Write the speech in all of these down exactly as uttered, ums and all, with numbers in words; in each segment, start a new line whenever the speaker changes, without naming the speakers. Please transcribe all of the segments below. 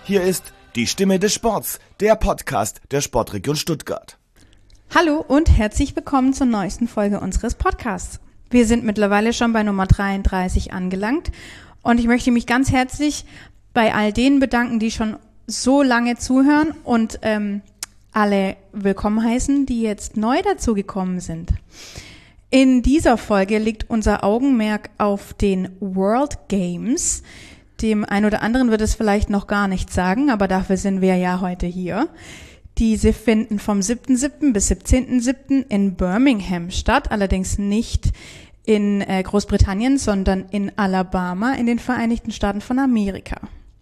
Hier ist die Stimme des Sports, der Podcast der Sportregion Stuttgart.
Hallo und herzlich willkommen zur neuesten Folge unseres Podcasts. Wir sind mittlerweile schon bei Nummer dreiunddreißig angelangt und ich möchte mich ganz herzlich bei all denen bedanken, die schon so lange zuhören und ähm, alle willkommen heißen, die jetzt neu dazugekommen sind. In dieser Folge liegt unser Augenmerk auf den World Games. Dem einen oder anderen wird es vielleicht noch gar nichts sagen, aber dafür sind wir ja heute hier. Diese finden vom siebten siebten bis siebzehnten siebten in Birmingham statt, allerdings nicht in äh, Großbritannien, sondern in Alabama in den Vereinigten Staaten von Amerika.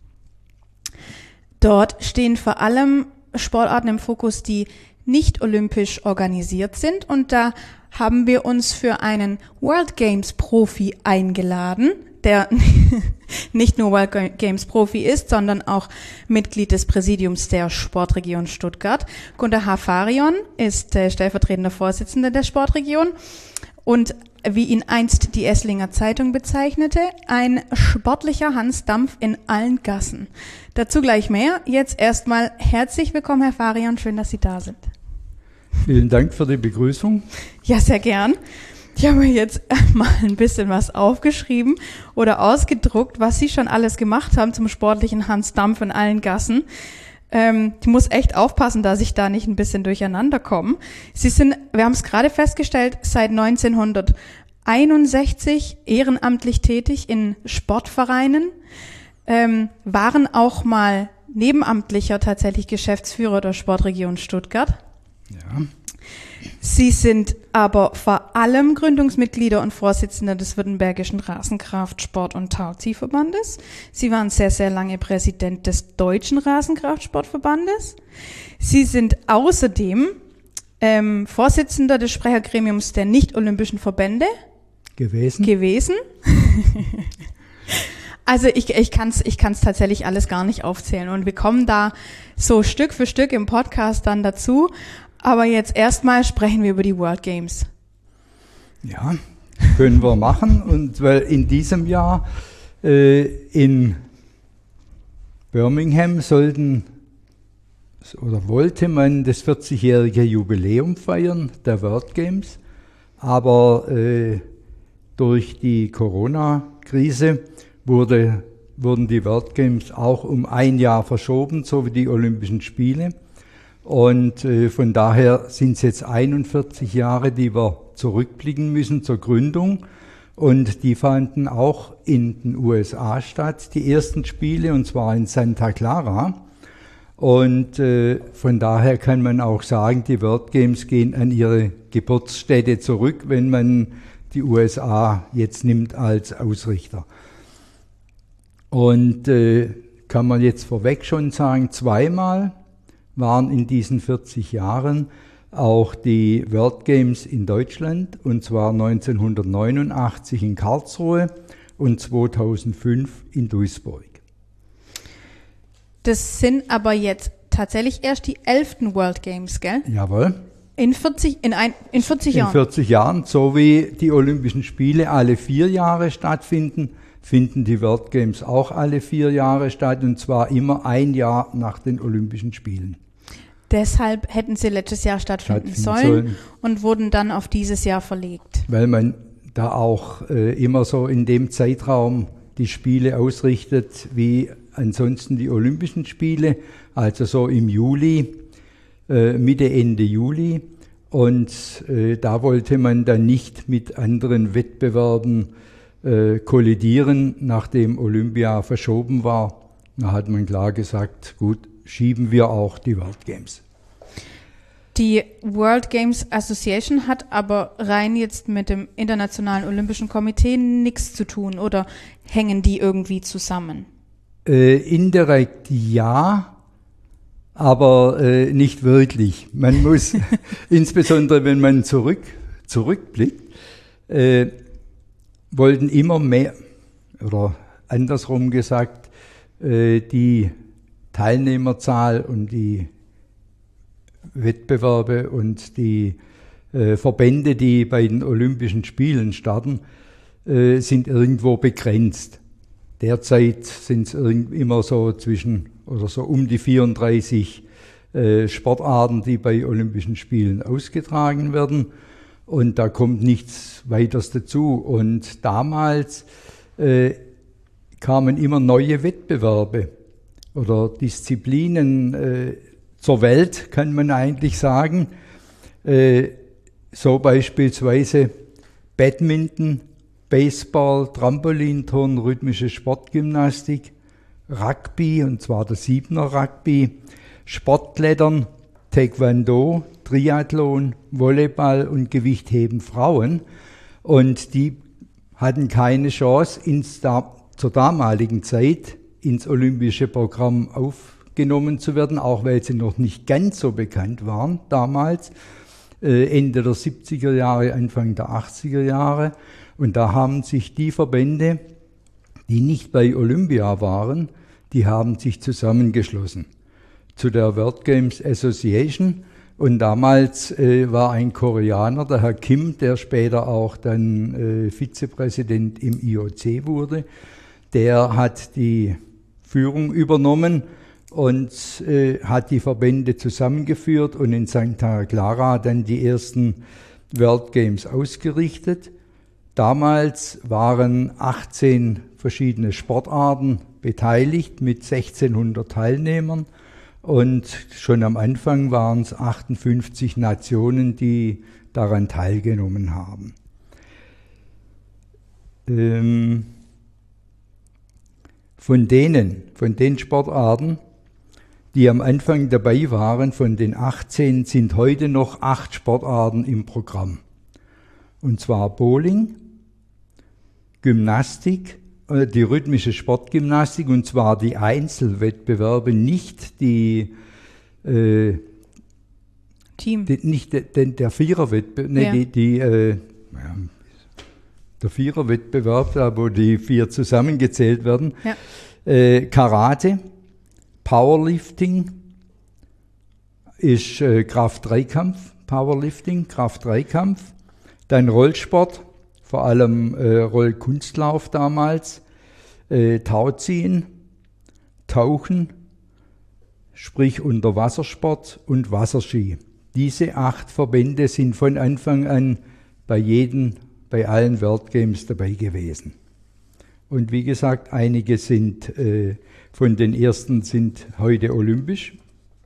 Dort stehen vor allem Sportarten im Fokus, die nicht olympisch organisiert sind, und da haben wir uns für einen World Games Profi eingeladen, der nicht nur World Games Profi ist, sondern auch Mitglied des Präsidiums der Sportregion Stuttgart. Gunter Hafarion ist äh, stellvertretender Vorsitzender der Sportregion und wie ihn einst die Esslinger Zeitung bezeichnete, ein sportlicher Hans Dampf in allen Gassen. Dazu gleich mehr. Jetzt erstmal herzlich willkommen, Herr Farion. Schön, dass Sie da sind.
Vielen Dank für die Begrüßung.
Ja, sehr gern. Ich habe mir jetzt mal ein bisschen was aufgeschrieben oder ausgedruckt, was Sie schon alles gemacht haben zum sportlichen Hans Dampf in allen Gassen. Ähm, ich muss echt aufpassen, dass ich da nicht ein bisschen durcheinander komme. Sie sind, wir haben es gerade festgestellt, seit neunzehnhunderteinundsechzig ehrenamtlich tätig in Sportvereinen, ähm, waren auch mal nebenamtlicher tatsächlich Geschäftsführer der Sportregion Stuttgart.
Ja.
Sie sind aber vor allem Gründungsmitglieder und Vorsitzender des Württembergischen Rasenkraftsport- und Tauziehverbandes. Sie waren sehr, sehr lange Präsident des Deutschen Rasenkraftsportverbandes. Sie sind außerdem ähm, Vorsitzender des Sprechergremiums der nicht-olympischen Verbände
gewesen.
gewesen. Also ich, ich kann es ich kann's tatsächlich alles gar nicht aufzählen und wir kommen da so Stück für Stück im Podcast dann dazu. Aber jetzt erstmal sprechen wir über die World Games.
Ja, können wir machen. Und weil in diesem Jahr äh, in Birmingham sollten oder wollte man das vierzigjährige Jubiläum feiern der World Games. Aber äh, durch die Corona-Krise wurde, wurden die World Games auch um ein Jahr verschoben, so wie die Olympischen Spiele. Und äh, von daher sind es jetzt einundvierzig Jahre, die wir zurückblicken müssen zur Gründung. Und die fanden auch in den U S A statt, die ersten Spiele, und zwar in Santa Clara. Und äh, von daher kann man auch sagen, die World Games gehen an ihre Geburtsstätte zurück, wenn man die U S A jetzt nimmt als Ausrichter. Und äh, kann man jetzt vorweg schon sagen, zweimal waren in diesen vierzig Jahren auch die World Games in Deutschland, und zwar neunzehnhundertneunundachtzig in Karlsruhe und zweitausendfünf in Duisburg.
Das sind aber jetzt tatsächlich erst die elften World Games, gell?
Jawohl.
In vierzig, in ein, in vierzig Jahren?
In vierzig Jahren, so wie die Olympischen Spiele alle vier Jahre stattfinden, finden die World Games auch alle vier Jahre statt, und zwar immer ein Jahr nach den Olympischen Spielen.
Deshalb hätten sie letztes Jahr stattfinden,
stattfinden
sollen,
sollen
und wurden dann auf dieses Jahr verlegt.
Weil man da auch äh, immer so in dem Zeitraum die Spiele ausrichtet wie ansonsten die Olympischen Spiele, also so im Juli, äh, Mitte, Ende Juli. Und äh, da wollte man dann nicht mit anderen Wettbewerben äh, kollidieren, nachdem Olympia verschoben war. Da hat man klar gesagt, gut, schieben wir auch die World Games.
Die World Games Association hat aber rein jetzt mit dem Internationalen Olympischen Komitee nichts zu tun, oder hängen die irgendwie zusammen?
Äh, indirekt ja, aber äh, nicht wirklich. Man muss, insbesondere wenn man zurück, zurückblickt, äh, wollten immer mehr, oder andersrum gesagt, äh, die Teilnehmerzahl und die Wettbewerbe und die äh, Verbände, die bei den Olympischen Spielen starten, äh, sind irgendwo begrenzt. Derzeit sind es immer so zwischen oder so um die vierunddreißig äh, Sportarten, die bei Olympischen Spielen ausgetragen werden. Und da kommt nichts weiteres dazu. Und damals äh, kamen immer neue Wettbewerbe oder Disziplinen äh, zur Welt, kann man eigentlich sagen. Äh, so beispielsweise Badminton, Baseball, Trampolinturnen, rhythmische Sportgymnastik, Rugby, und zwar das Siebener Rugby, Sportklettern, Taekwondo, Triathlon, Volleyball und Gewichtheben Frauen. Und die hatten keine Chance, ins da, zur damaligen Zeit ins olympische Programm aufgenommen zu werden, auch weil sie noch nicht ganz so bekannt waren damals, äh, Ende der siebziger Jahre, Anfang der achtziger Jahre. Und da haben sich die Verbände, die nicht bei Olympia waren, die haben sich zusammengeschlossen zu der World Games Association. Und damals äh, war ein Koreaner, der Herr Kim, der später auch dann äh, Vizepräsident im I O C wurde, der hat die Führung übernommen und äh, hat die Verbände zusammengeführt und in Santa Clara dann die ersten World Games ausgerichtet. Damals waren achtzehn verschiedene Sportarten beteiligt mit sechzehnhundert Teilnehmern. Und schon am Anfang waren es achtundfünfzig Nationen, die daran teilgenommen haben. Ähm, von denen, von den Sportarten, die am Anfang dabei waren, von den achtzehn, sind heute noch acht Sportarten im Programm. Und zwar Bowling, Gymnastik, die rhythmische Sportgymnastik, und zwar die Einzelwettbewerbe, nicht die äh,
Team,
die, nicht de, de, der Viererwettbewerb, nee,
ja.
die, die äh, ja, der Viererwettbewerb, da wo die vier zusammengezählt werden,
ja.
äh, Karate, Powerlifting ist äh, Kraft-Dreikampf, Powerlifting, Kraft-Dreikampf, dann Rollsport, vor allem äh, Rollkunstlauf damals, äh, Tauziehen, Tauchen, sprich Unterwassersport und Wasserski. Diese acht Verbände sind von Anfang an bei jedem, bei allen World Games dabei gewesen. Und wie gesagt, einige sind äh, von den ersten sind heute olympisch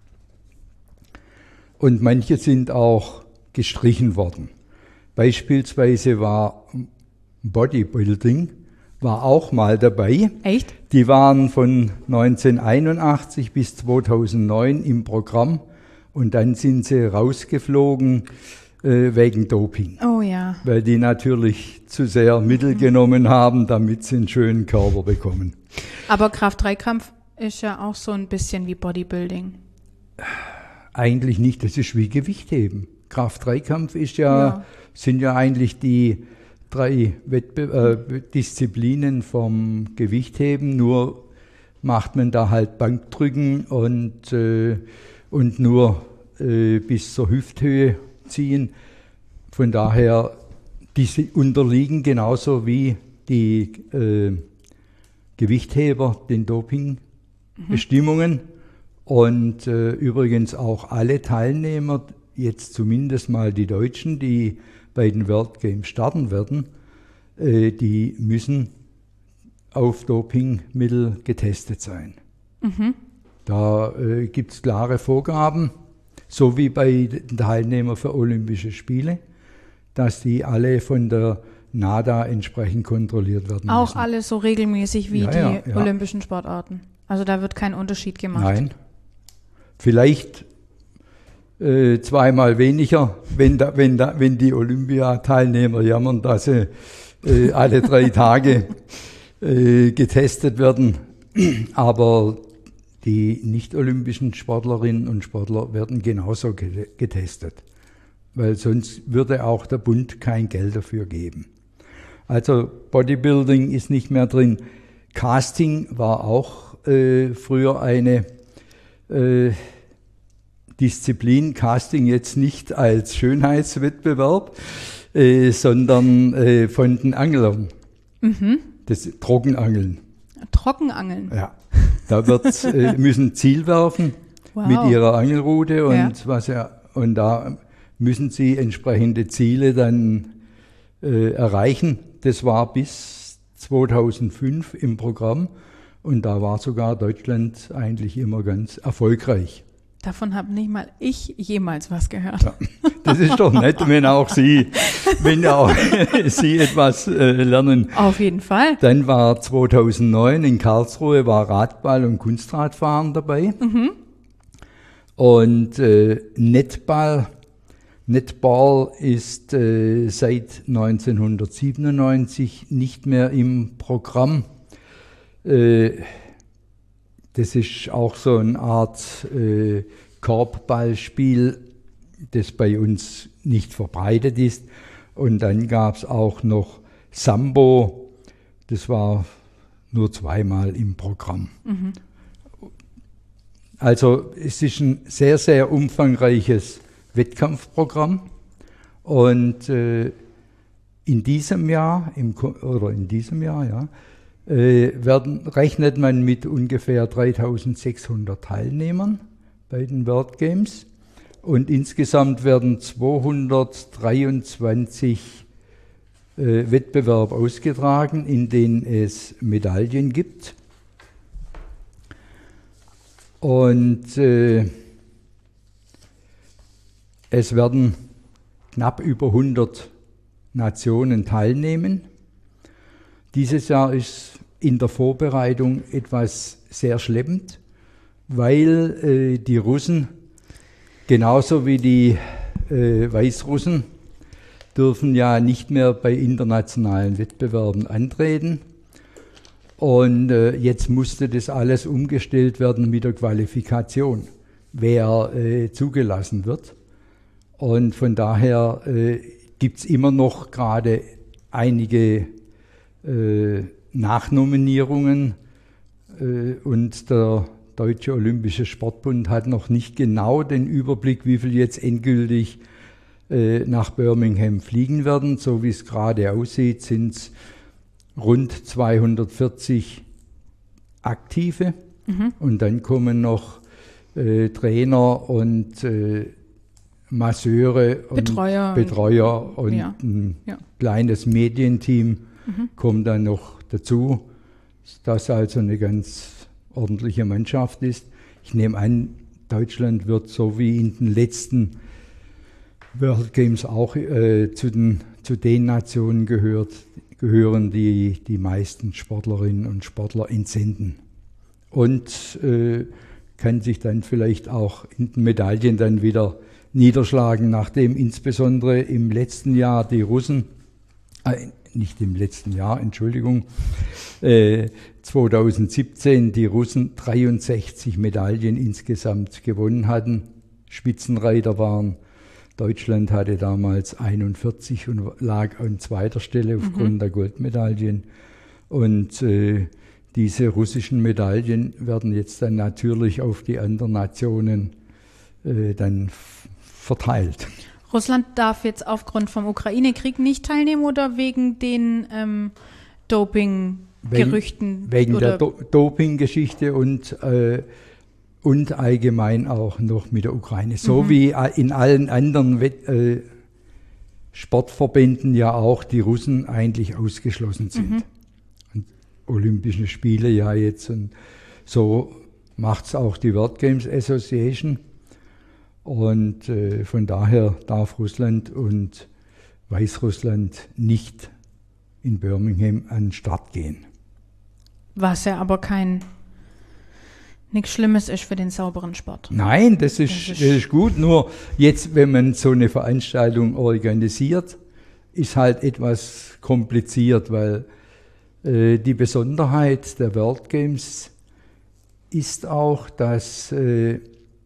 und manche sind auch gestrichen worden. Beispielsweise war Bodybuilding war auch mal dabei.
Echt?
Die waren von neunzehnhunderteinundachtzig bis zweitausendneun im Programm und dann sind sie rausgeflogen äh, wegen Doping.
Oh ja.
Weil die natürlich zu sehr Mittel genommen haben, damit sie einen schönen Körper bekommen.
Aber Kraft-Dreikampf ist ja auch so ein bisschen wie Bodybuilding.
Eigentlich nicht, das ist wie Gewichtheben. Kraft-Dreikampf ist ja, ja. sind ja eigentlich die drei Wettbe- äh, Disziplinen vom Gewichtheben, nur macht man da halt Bankdrücken und, äh, und nur äh, bis zur Hüfthöhe ziehen. Von daher, diese unterliegen genauso wie die äh, Gewichtheber den Dopingbestimmungen. Mhm. Und äh, übrigens auch alle Teilnehmer, jetzt zumindest mal die Deutschen, die bei den World Games starten werden, äh, die müssen auf Dopingmittel getestet sein. Mhm. Da äh, gibt es klare Vorgaben, so wie bei den Teilnehmern für Olympische Spiele, dass die alle von der NADA entsprechend kontrolliert werden
Auch
müssen.
alle so regelmäßig wie
ja,
die
ja, ja.
olympischen Sportarten? Also da wird kein Unterschied gemacht?
Nein. Vielleicht Äh, zweimal weniger, wenn, da, wenn, da, wenn die Olympiateilnehmer jammern, dass sie äh, alle drei Tage äh, getestet werden. Aber die nicht-olympischen Sportlerinnen und Sportler werden genauso getestet, weil sonst würde auch der Bund kein Geld dafür geben. Also Bodybuilding ist nicht mehr drin. Casting war auch äh, früher eine äh, Disziplin, Casting jetzt nicht als Schönheitswettbewerb, äh, sondern äh, von den Anglern. Mhm. Das Trockenangeln.
Trockenangeln?
Ja. Da wird, äh, müssen Ziel werfen
Wow.
mit ihrer Angelrute und
Ja.
was ja, und da müssen sie entsprechende Ziele dann äh, erreichen. Das war bis zweitausendfünf im Programm und da war sogar Deutschland eigentlich immer ganz erfolgreich.
Davon habe nicht mal ich jemals was gehört.
Ja, das ist doch nett, wenn auch Sie, wenn auch Sie etwas äh, lernen.
Auf jeden Fall.
Dann war zweitausendneun in Karlsruhe war Radball und Kunstradfahren dabei.
Mhm.
Und äh, Netball, Netball ist äh, seit neunzehnhundertsiebenundneunzig nicht mehr im Programm. Äh, das ist auch so eine Art äh, Korbballspiel, das bei uns nicht verbreitet ist. Und dann gab es auch noch Sambo, das war nur zweimal im Programm.
Mhm.
Also es ist ein sehr, sehr umfangreiches Wettkampfprogramm und äh, in diesem Jahr, im, oder in diesem Jahr, ja, äh, werden, rechnet man mit ungefähr dreitausendsechshundert Teilnehmern bei den World Games und insgesamt werden zweihundertdreiundzwanzig äh, Wettbewerbe ausgetragen, in denen es Medaillen gibt. Und äh, es werden knapp über hundert Nationen teilnehmen. Dieses Jahr ist in der Vorbereitung etwas sehr schleppend, weil äh, die Russen genauso wie die äh, Weißrussen dürfen ja nicht mehr bei internationalen Wettbewerben antreten. Und äh, jetzt musste das alles umgestellt werden mit der Qualifikation, wer äh, zugelassen wird. Und von daher äh, gibt es immer noch gerade einige äh, Nachnominierungen. Äh, und der Deutsche Olympische Sportbund hat noch nicht genau den Überblick, wie viel jetzt endgültig äh, nach Birmingham fliegen werden. So wie es gerade aussieht, sind es rund zweihundertvierzig Aktive mhm. und dann kommen noch äh, Trainer und äh, Masseure und
Betreuer,
Betreuer und
ja.
ein
ja.
kleines Medienteam
mhm.
kommt dann noch dazu, das also eine ganz ordentliche Mannschaft ist. Ich nehme an, Deutschland wird so wie in den letzten World Games auch äh, zu den, zu den Nationen gehört, gehören, die die meisten Sportlerinnen und Sportler entsenden. Und äh, kann sich dann vielleicht auch in den Medaillen dann wieder niederschlagen, nachdem insbesondere im letzten Jahr die Russen, äh, nicht im letzten Jahr, Entschuldigung, äh, zweitausendsiebzehn die Russen dreiundsechzig Medaillen insgesamt gewonnen hatten, Spitzenreiter waren. Deutschland hatte damals einundvierzig und lag an zweiter Stelle aufgrund mhm. der Goldmedaillen. Und äh, diese russischen Medaillen werden jetzt dann natürlich auf die anderen Nationen äh, dann f- verteilt.
Russland darf jetzt aufgrund vom Ukraine-Krieg nicht teilnehmen oder wegen den ähm, Doping-Gerüchten?
Wegen, wegen
oder?
der Do- Doping-Geschichte und äh, Und allgemein auch noch mit der Ukraine. So mhm. wie in allen anderen Wett- äh, Sportverbänden ja auch die Russen eigentlich ausgeschlossen sind. Mhm. Und Olympische Spiele ja jetzt. Und so macht es auch die World Games Association. Und äh, von daher darf Russland und Weißrussland nicht in Birmingham an den Start gehen.
Was ja aber kein... nichts Schlimmes ist für den sauberen Sport.
Nein, das ist, das ist, das ist gut. Nur jetzt, wenn man so eine Veranstaltung organisiert, ist halt etwas kompliziert, weil äh, die Besonderheit der World Games ist auch, dass äh,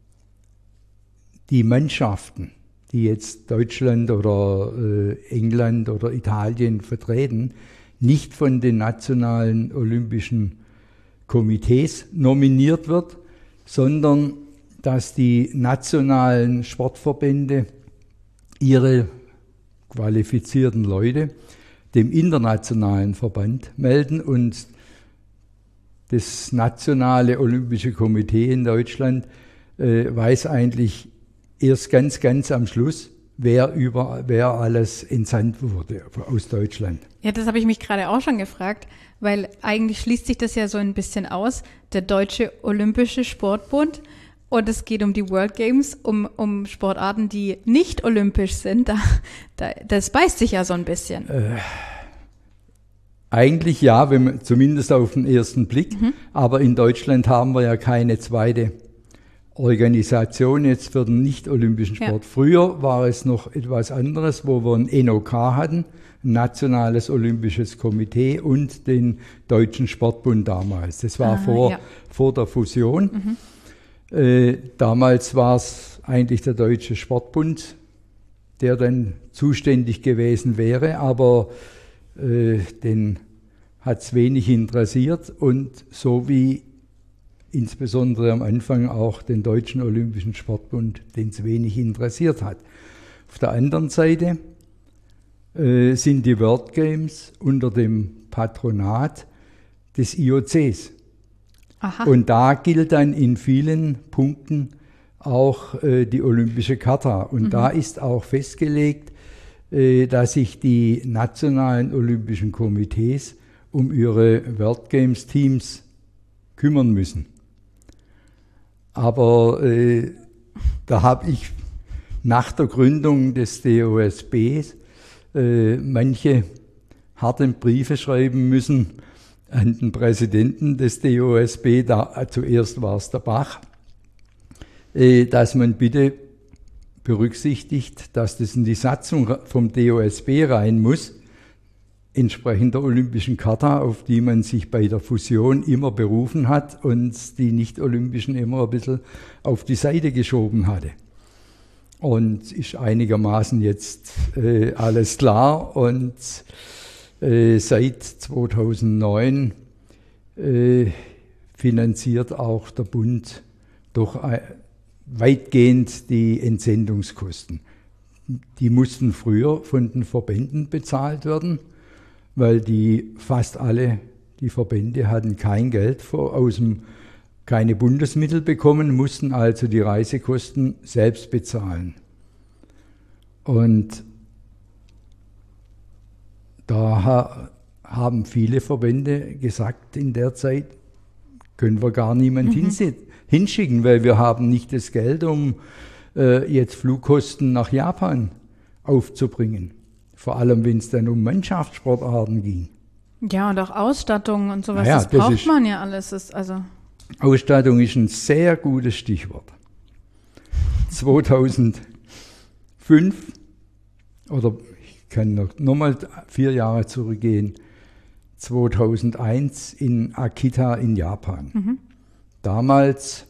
die Mannschaften, die jetzt Deutschland oder äh, England oder Italien vertreten, nicht von den nationalen olympischen Komitees nominiert wird, sondern dass die nationalen Sportverbände ihre qualifizierten Leute dem internationalen Verband melden und das nationale Olympische Komitee in Deutschland äh, weiß eigentlich erst ganz, ganz am Schluss, wer, über, wer alles entsandt wurde aus Deutschland.
Ja, das habe ich mich gerade auch schon gefragt, weil eigentlich schließt sich das ja so ein bisschen aus, der Deutsche Olympische Sportbund, und es geht um die World Games, um, um Sportarten, die nicht olympisch sind. Da, da, das beißt sich ja so ein bisschen.
Äh, eigentlich ja, wenn man, zumindest auf den ersten Blick. Mhm. Aber in Deutschland haben wir ja keine zweite Organisation jetzt für den nicht-olympischen Sport. Ja. Früher war es noch etwas anderes, wo wir ein N O K hatten, ein Nationales Olympisches Komitee, und den Deutschen Sportbund damals. Das war ah, vor, ja. vor der Fusion. Mhm. Äh, damals war es eigentlich der Deutsche Sportbund, der dann zuständig gewesen wäre, aber äh, den hat es wenig interessiert, und so wie insbesondere am Anfang auch den Deutschen Olympischen Sportbund, den es wenig interessiert hat. Auf der anderen Seite äh, sind die World Games unter dem Patronat des I O Cs. Aha. Und da gilt dann in vielen Punkten auch äh, die Olympische Charta. Und mhm. da ist auch festgelegt, äh, dass sich die nationalen Olympischen Komitees um ihre World Games Teams kümmern müssen. Aber äh, da habe ich nach der Gründung des D O S Bs äh, manche harte Briefe schreiben müssen an den Präsidenten des D O S B, da, zuerst war es der Bach, äh, dass man bitte berücksichtigt, dass das in die Satzung vom D O S B rein muss, entsprechend der Olympischen Charta, auf die man sich bei der Fusion immer berufen hat und die Nicht-Olympischen immer ein bisschen auf die Seite geschoben hatte. Und ist einigermaßen jetzt äh, alles klar, und äh, seit zweitausendneun äh, finanziert auch der Bund doch äh, weitgehend die Entsendungskosten. Die mussten früher von den Verbänden bezahlt werden, weil die fast alle, die Verbände hatten kein Geld vor, aus dem, keine Bundesmittel bekommen, mussten also die Reisekosten selbst bezahlen. Und da ha, haben viele Verbände gesagt, in der Zeit können wir gar niemand mhm. hinschicken, weil wir haben nicht das Geld, um äh, jetzt Flugkosten nach Japan aufzubringen. Vor allem, wenn es dann um Mannschaftssportarten ging.
Ja, und auch Ausstattung und sowas,
naja,
das braucht das man ja alles. Das, also
Ausstattung ist ein sehr gutes Stichwort. zweitausendfünf, oder ich kann noch, noch mal vier Jahre zurückgehen, zweitausendeins in Akita in Japan. Mhm. Damals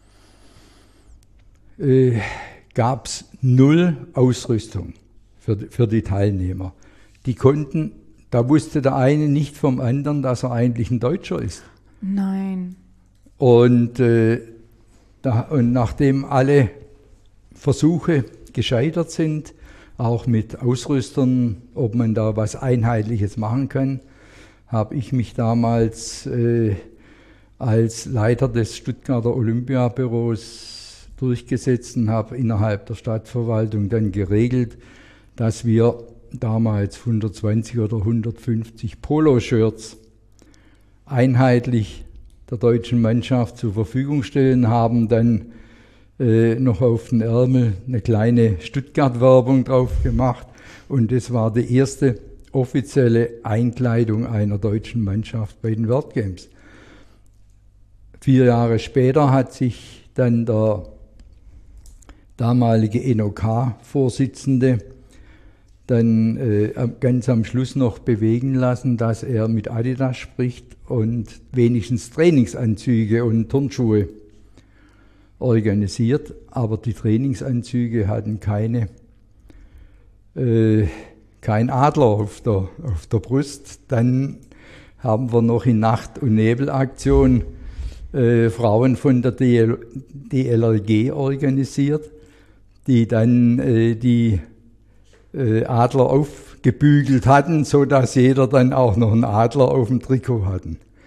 äh, gab es null Ausrüstung für, für die Teilnehmer. Die konnten, da wusste der eine nicht vom anderen, dass er eigentlich ein Deutscher ist.
Nein.
Und, äh, da, und nachdem alle Versuche gescheitert sind, auch mit Ausrüstern, ob man da was Einheitliches machen kann, habe ich mich damals äh, als Leiter des Stuttgarter Olympiabüros durchgesetzt und habe innerhalb der Stadtverwaltung dann geregelt, dass wir damals hundertzwanzig oder hundertfünfzig Poloshirts einheitlich der deutschen Mannschaft zur Verfügung stellen, haben dann äh, noch auf den Ärmel eine kleine Stuttgart-Werbung drauf gemacht, und das war die erste offizielle Einkleidung einer deutschen Mannschaft bei den World Games. Vier Jahre später hat sich dann der damalige N O K-Vorsitzende dann äh, ganz am Schluss noch bewegen lassen, dass er mit Adidas spricht und wenigstens Trainingsanzüge und Turnschuhe organisiert. Aber die Trainingsanzüge hatten keine, äh, kein Adler auf der, auf der Brust. Dann haben wir noch in Nacht- und Nebelaktion äh, Frauen von der D L R G organisiert, die dann äh, die äh, Adler aufgebügelt hatten, sodass jeder dann auch noch einen Adler auf dem Trikot hatten.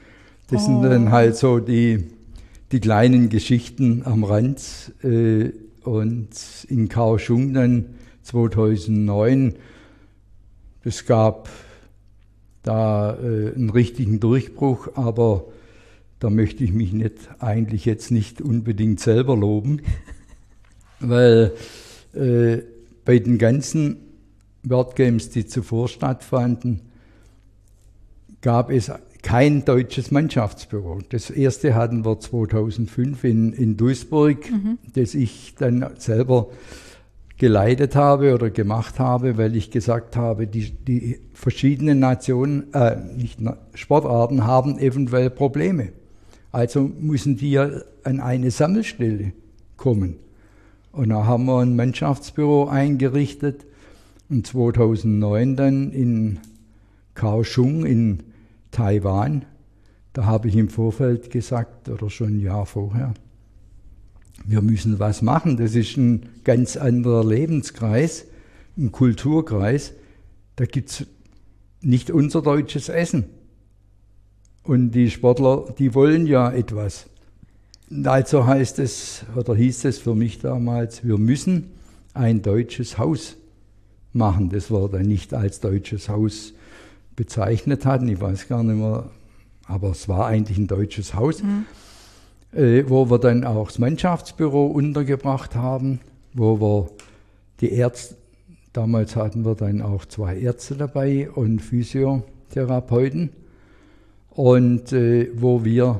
Das
Oh.
sind dann halt so die, die kleinen Geschichten am Rand. Äh, und in Kaohsiung dann zweitausendneun, es gab da äh, einen richtigen Durchbruch, aber da möchte ich mich nicht, eigentlich jetzt nicht unbedingt selber loben, weil äh, bei den ganzen World Games, die zuvor stattfanden, gab es kein deutsches Mannschaftsbüro. Das erste hatten wir zweitausendfünf in, in Duisburg, mhm. das ich dann selber geleitet habe oder gemacht habe, weil ich gesagt habe, die, die verschiedenen Nationen, äh, nicht Sportarten haben eventuell Probleme. Also müssen die ja an eine Sammelstelle kommen. Und da haben wir ein Mannschaftsbüro eingerichtet und zweitausendneun dann in Kaohsiung in Taiwan, da habe ich im Vorfeld gesagt, oder schon ein Jahr vorher, wir müssen was machen. Das ist ein ganz anderer Lebenskreis, ein Kulturkreis. Da gibt es nicht unser deutsches Essen. Und die Sportler, die wollen ja etwas. Also heißt es, oder hieß es für mich damals, wir müssen ein deutsches Haus machen. Das wir dann nicht als deutsches Haus bezeichnet hatten, ich weiß gar nicht mehr, aber es war eigentlich ein deutsches Haus, mhm. äh, wo wir dann auch das Mannschaftsbüro untergebracht haben, wo wir die Ärzte, damals hatten wir dann auch zwei Ärzte dabei und Physiotherapeuten, und äh, wo wir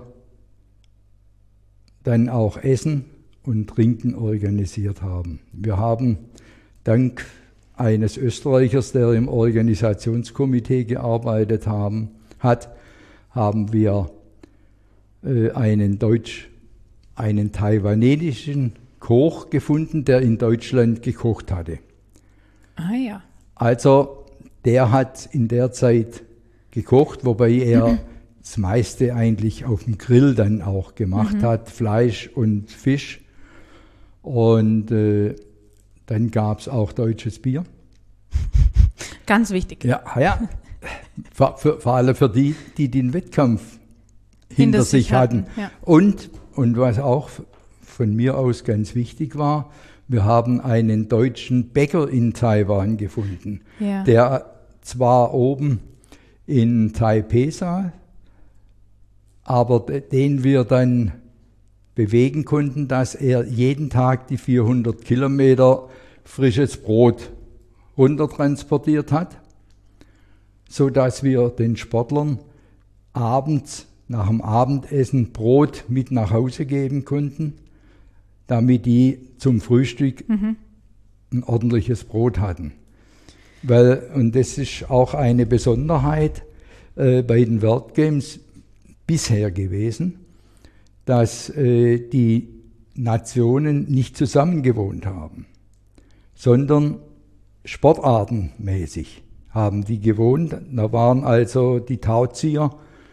dann auch Essen und Trinken organisiert haben. Wir haben dank eines Österreichers, der im Organisationskomitee gearbeitet haben, hat, haben wir äh, einen Deutsch, einen taiwanesischen Koch gefunden, der in Deutschland gekocht hatte.
Ah ja.
Also der hat in der Zeit gekocht, wobei er das meiste eigentlich auf dem Grill dann auch gemacht mhm. hat, Fleisch und Fisch. Und äh, dann gab es auch deutsches Bier.
Ganz wichtig.
Ja, ja. Vor, für, vor allem für die, die den Wettkampf hinter, hinter sich hatten. hatten. Ja. Und, und was auch von mir aus ganz wichtig war, wir haben einen deutschen Bäcker in Taiwan gefunden, ja. der zwar oben in Taipei saß, aber den wir dann bewegen konnten, dass er jeden Tag die vierhundert Kilometer frisches Brot runtertransportiert hat, sodass wir den Sportlern abends nach dem Abendessen Brot mit nach Hause geben konnten, damit die zum Frühstück mhm. ein ordentliches Brot hatten. Weil, und das ist auch eine Besonderheit äh, bei den World Games bisher gewesen, dass äh, die Nationen nicht zusammen gewohnt haben, sondern sportartenmäßig haben die gewohnt. Da waren also die Tauzieher,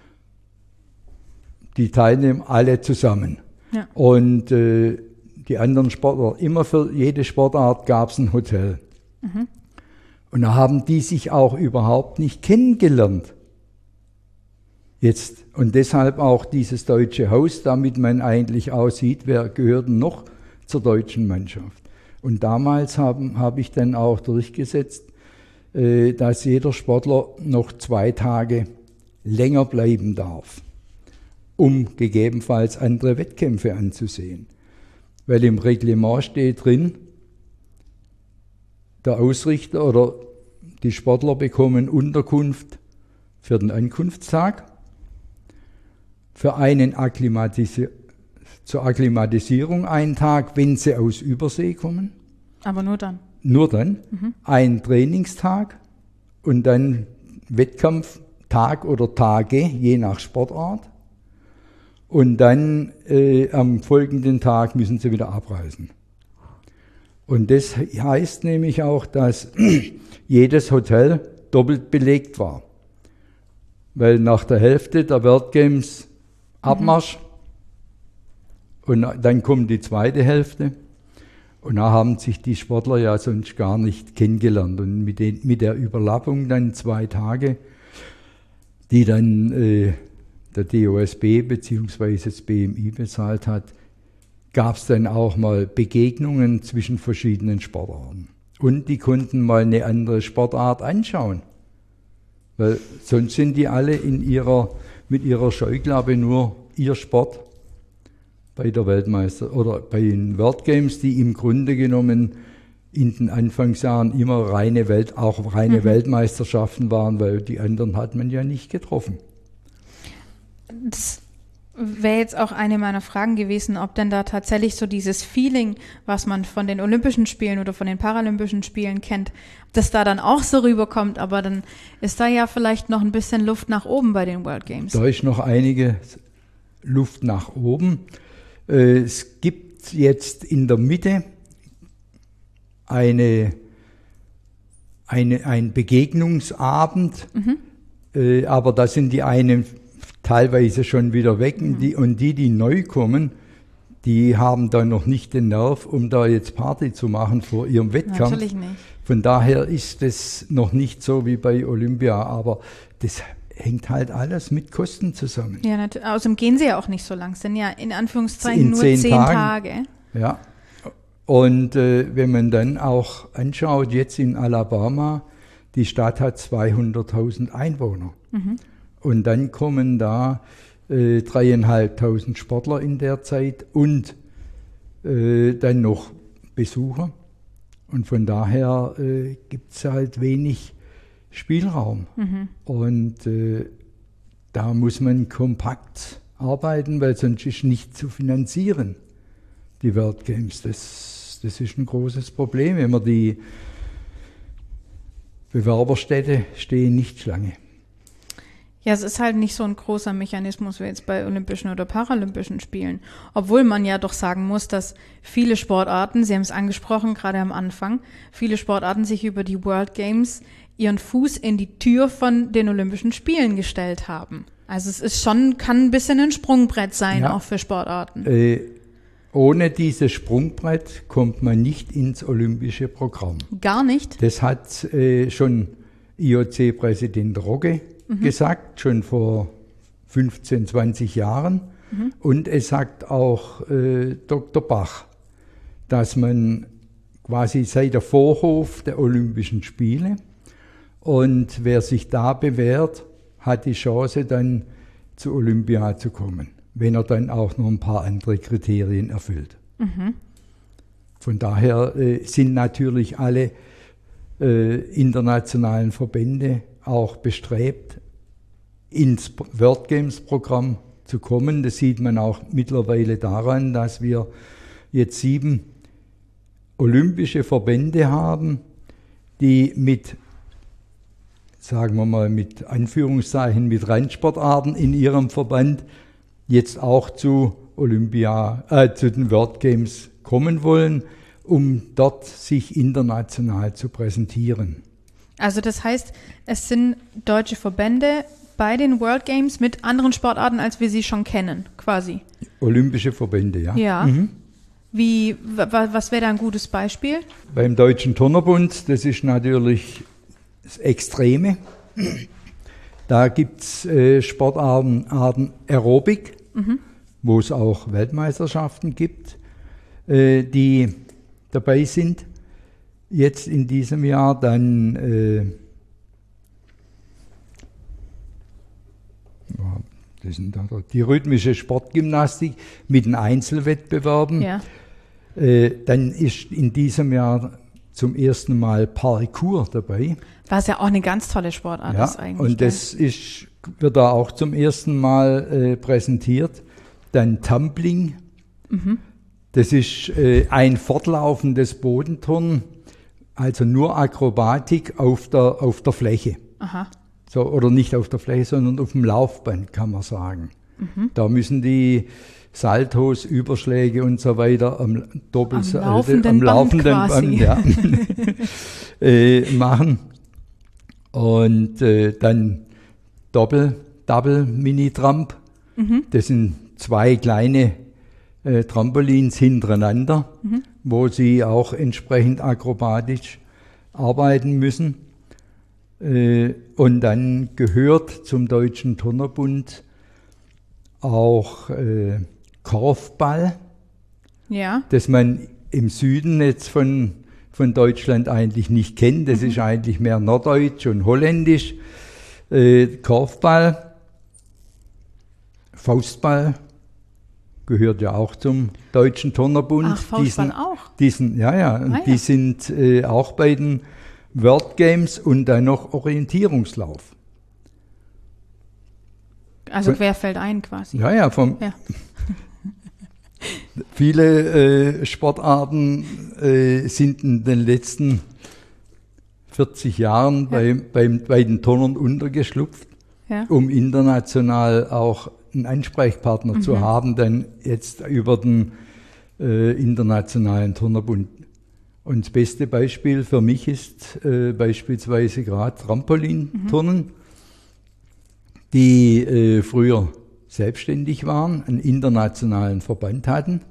die Teilnehmer alle zusammen. Ja. Und äh, die anderen Sportler, immer für jede Sportart gab es ein Hotel. Mhm. Und da haben die sich auch überhaupt nicht kennengelernt. Jetzt, und deshalb auch dieses deutsche Haus, damit man eigentlich auch sieht, wer gehört noch zur deutschen Mannschaft. Und damals habe hab ich dann auch durchgesetzt, äh, dass jeder Sportler noch zwei Tage länger bleiben darf, um gegebenenfalls andere Wettkämpfe anzusehen. Weil im Reglement steht drin, der Ausrichter oder die Sportler bekommen Unterkunft für den Ankunftstag, für einen Akklimatisi- zur Akklimatisierung einen Tag, wenn sie aus Übersee kommen.
Aber nur dann?
Nur dann. Mhm. Ein Trainingstag und dann Wettkampftag oder Tage, je nach Sportart. Und dann äh, am folgenden Tag müssen sie wieder abreisen. Und das heißt nämlich auch, dass jedes Hotel doppelt belegt war. Weil nach der Hälfte der World Games Abmarsch mhm. und dann kommt die zweite Hälfte. Und da haben sich die Sportler ja sonst gar nicht kennengelernt. Und mit, den, mit der Überlappung dann zwei Tage, die dann äh, der D O S B bzw. das B M I bezahlt hat, gab es dann auch mal Begegnungen zwischen verschiedenen Sportarten. Und die konnten mal eine andere Sportart anschauen. Weil sonst sind die alle in ihrer, mit ihrer Scheuklappe nur ihr Sport bei der Weltmeister oder bei den World Games, die im Grunde genommen in den Anfangsjahren immer reine Welt, auch reine mhm. Weltmeisterschaften waren, weil die anderen hat man ja nicht getroffen.
Das wäre jetzt auch eine meiner Fragen gewesen, ob denn da tatsächlich so dieses Feeling, was man von den Olympischen Spielen oder von den Paralympischen Spielen kennt, dass da dann auch so rüberkommt, aber dann ist da ja vielleicht noch ein bisschen Luft nach oben bei den World Games.
Da ist noch einige Luft nach oben. Es gibt jetzt in der Mitte eine, eine, ein Begegnungsabend, mhm. äh, aber da sind die einen teilweise schon wieder weg mhm. und, die, und die, die neu kommen, die haben da noch nicht den Nerv, um da jetzt Party zu machen vor ihrem Wettkampf.
Natürlich nicht.
Von daher ist das noch nicht so wie bei Olympia, aber das hängt halt alles mit Kosten zusammen.
Ja, natürlich. Außerdem gehen sie ja auch nicht so lang, es sind ja in Anführungszeichen
in
nur
zehn,
zehn
Tagen.
Tage.
Ja. Und äh, wenn man dann auch anschaut, jetzt in Alabama, die Stadt hat zweihunderttausend Einwohner. Mhm. Und dann kommen da äh, dreieinhalbtausend Sportler in der Zeit und äh, dann noch Besucher. Und von daher äh, gibt es halt wenig Spielraum. Mhm. Und äh, da muss man kompakt arbeiten, weil sonst ist nicht zu finanzieren, die World Games. Das, das ist ein großes Problem. Immer die Bewerberstädte stehen nicht Schlange.
Ja, es ist halt nicht so ein großer Mechanismus wie jetzt bei Olympischen oder Paralympischen Spielen. Obwohl man ja doch sagen muss, dass viele Sportarten, Sie haben es angesprochen, gerade am Anfang, viele Sportarten sich über die World Games ihren Fuß in die Tür von den Olympischen Spielen gestellt haben. Also es ist schon, kann ein bisschen ein Sprungbrett sein, ja, auch für Sportarten.
Äh, ohne dieses Sprungbrett kommt man nicht ins olympische Programm.
Gar nicht?
Das hat äh, schon I O C-Präsident Rogge mhm. gesagt, schon vor fünfzehn, zwanzig Jahren. Mhm. Und es sagt auch äh, Doktor Bach, dass man quasi sei der Vorhof der Olympischen Spiele. Und wer sich da bewährt, hat die Chance, dann zur Olympia zu kommen, wenn er dann auch noch ein paar andere Kriterien erfüllt. Mhm. Von daher äh, sind natürlich alle äh, internationalen Verbände auch bestrebt, ins World Games Programm zu kommen. Das sieht man auch mittlerweile daran, dass wir jetzt sieben olympische Verbände haben, die mit, sagen wir mal mit Anführungszeichen, mit Randsportarten in ihrem Verband jetzt auch zu Olympia, äh, zu den World Games kommen wollen, um dort sich international zu präsentieren.
Also das heißt, es sind deutsche Verbände bei den World Games mit anderen Sportarten, als wir sie schon kennen, quasi.
Olympische Verbände, ja.
Ja. Mhm. Wie, w- was wäre da ein gutes Beispiel?
Beim Deutschen Turnerbund, das ist natürlich das Extreme. Da gibt es äh, Sportarten Arten Aerobik, mhm. wo es auch Weltmeisterschaften gibt, äh, die dabei sind. Jetzt in diesem Jahr dann äh, das sind da die rhythmische Sportgymnastik mit den Einzelwettbewerben. Ja. Äh, dann ist in diesem Jahr zum ersten Mal Parkour dabei.
Was ja auch eine ganz tolle Sportart
ja,
ist eigentlich.
Und das ist, wird da auch zum ersten Mal äh, präsentiert. Dann Tumbling. Mhm. Das ist äh, ein fortlaufendes Bodenturnen, also nur Akrobatik auf der, auf der Fläche. Aha. So, oder nicht auf der Fläche, sondern auf dem Laufband, kann man sagen. Mhm. Da müssen die Saltos, Überschläge und so weiter am, Doppel-
am laufenden,
am laufenden
Band,
Band ja, äh, machen. Und äh, dann Doppel, Double Mini-Tramp. Mhm. Das sind zwei kleine äh, Trampolins hintereinander, mhm. wo sie auch entsprechend akrobatisch arbeiten müssen. Äh, und dann gehört zum Deutschen Turnerbund auch äh, Korfball,
Ja.
das man im Süden jetzt von, von Deutschland eigentlich nicht kennt. Das mhm. ist eigentlich mehr norddeutsch und holländisch. Äh, Korfball, Faustball gehört ja auch zum Deutschen Turnerbund.
Ach, Faustball
diesen,
auch?
Diesen, ja, ja,
Ah, ja.
die sind äh, auch bei den World Games und dann noch Orientierungslauf.
Also querfeldein quasi.
Ja, ja, vom,
Ja.
viele äh, Sportarten äh, sind in den letzten vierzig Jahren
Ja.
bei, beim, bei den Turnern untergeschlupft,
Ja.
um international auch einen Ansprechpartner
Mhm.
zu haben, dann jetzt über den äh, Internationalen Turnerbund. Und das beste Beispiel für mich ist äh, beispielsweise gerade Trampolinturnen,
Mhm.
die äh, früher selbstständig waren, einen internationalen Verband hatten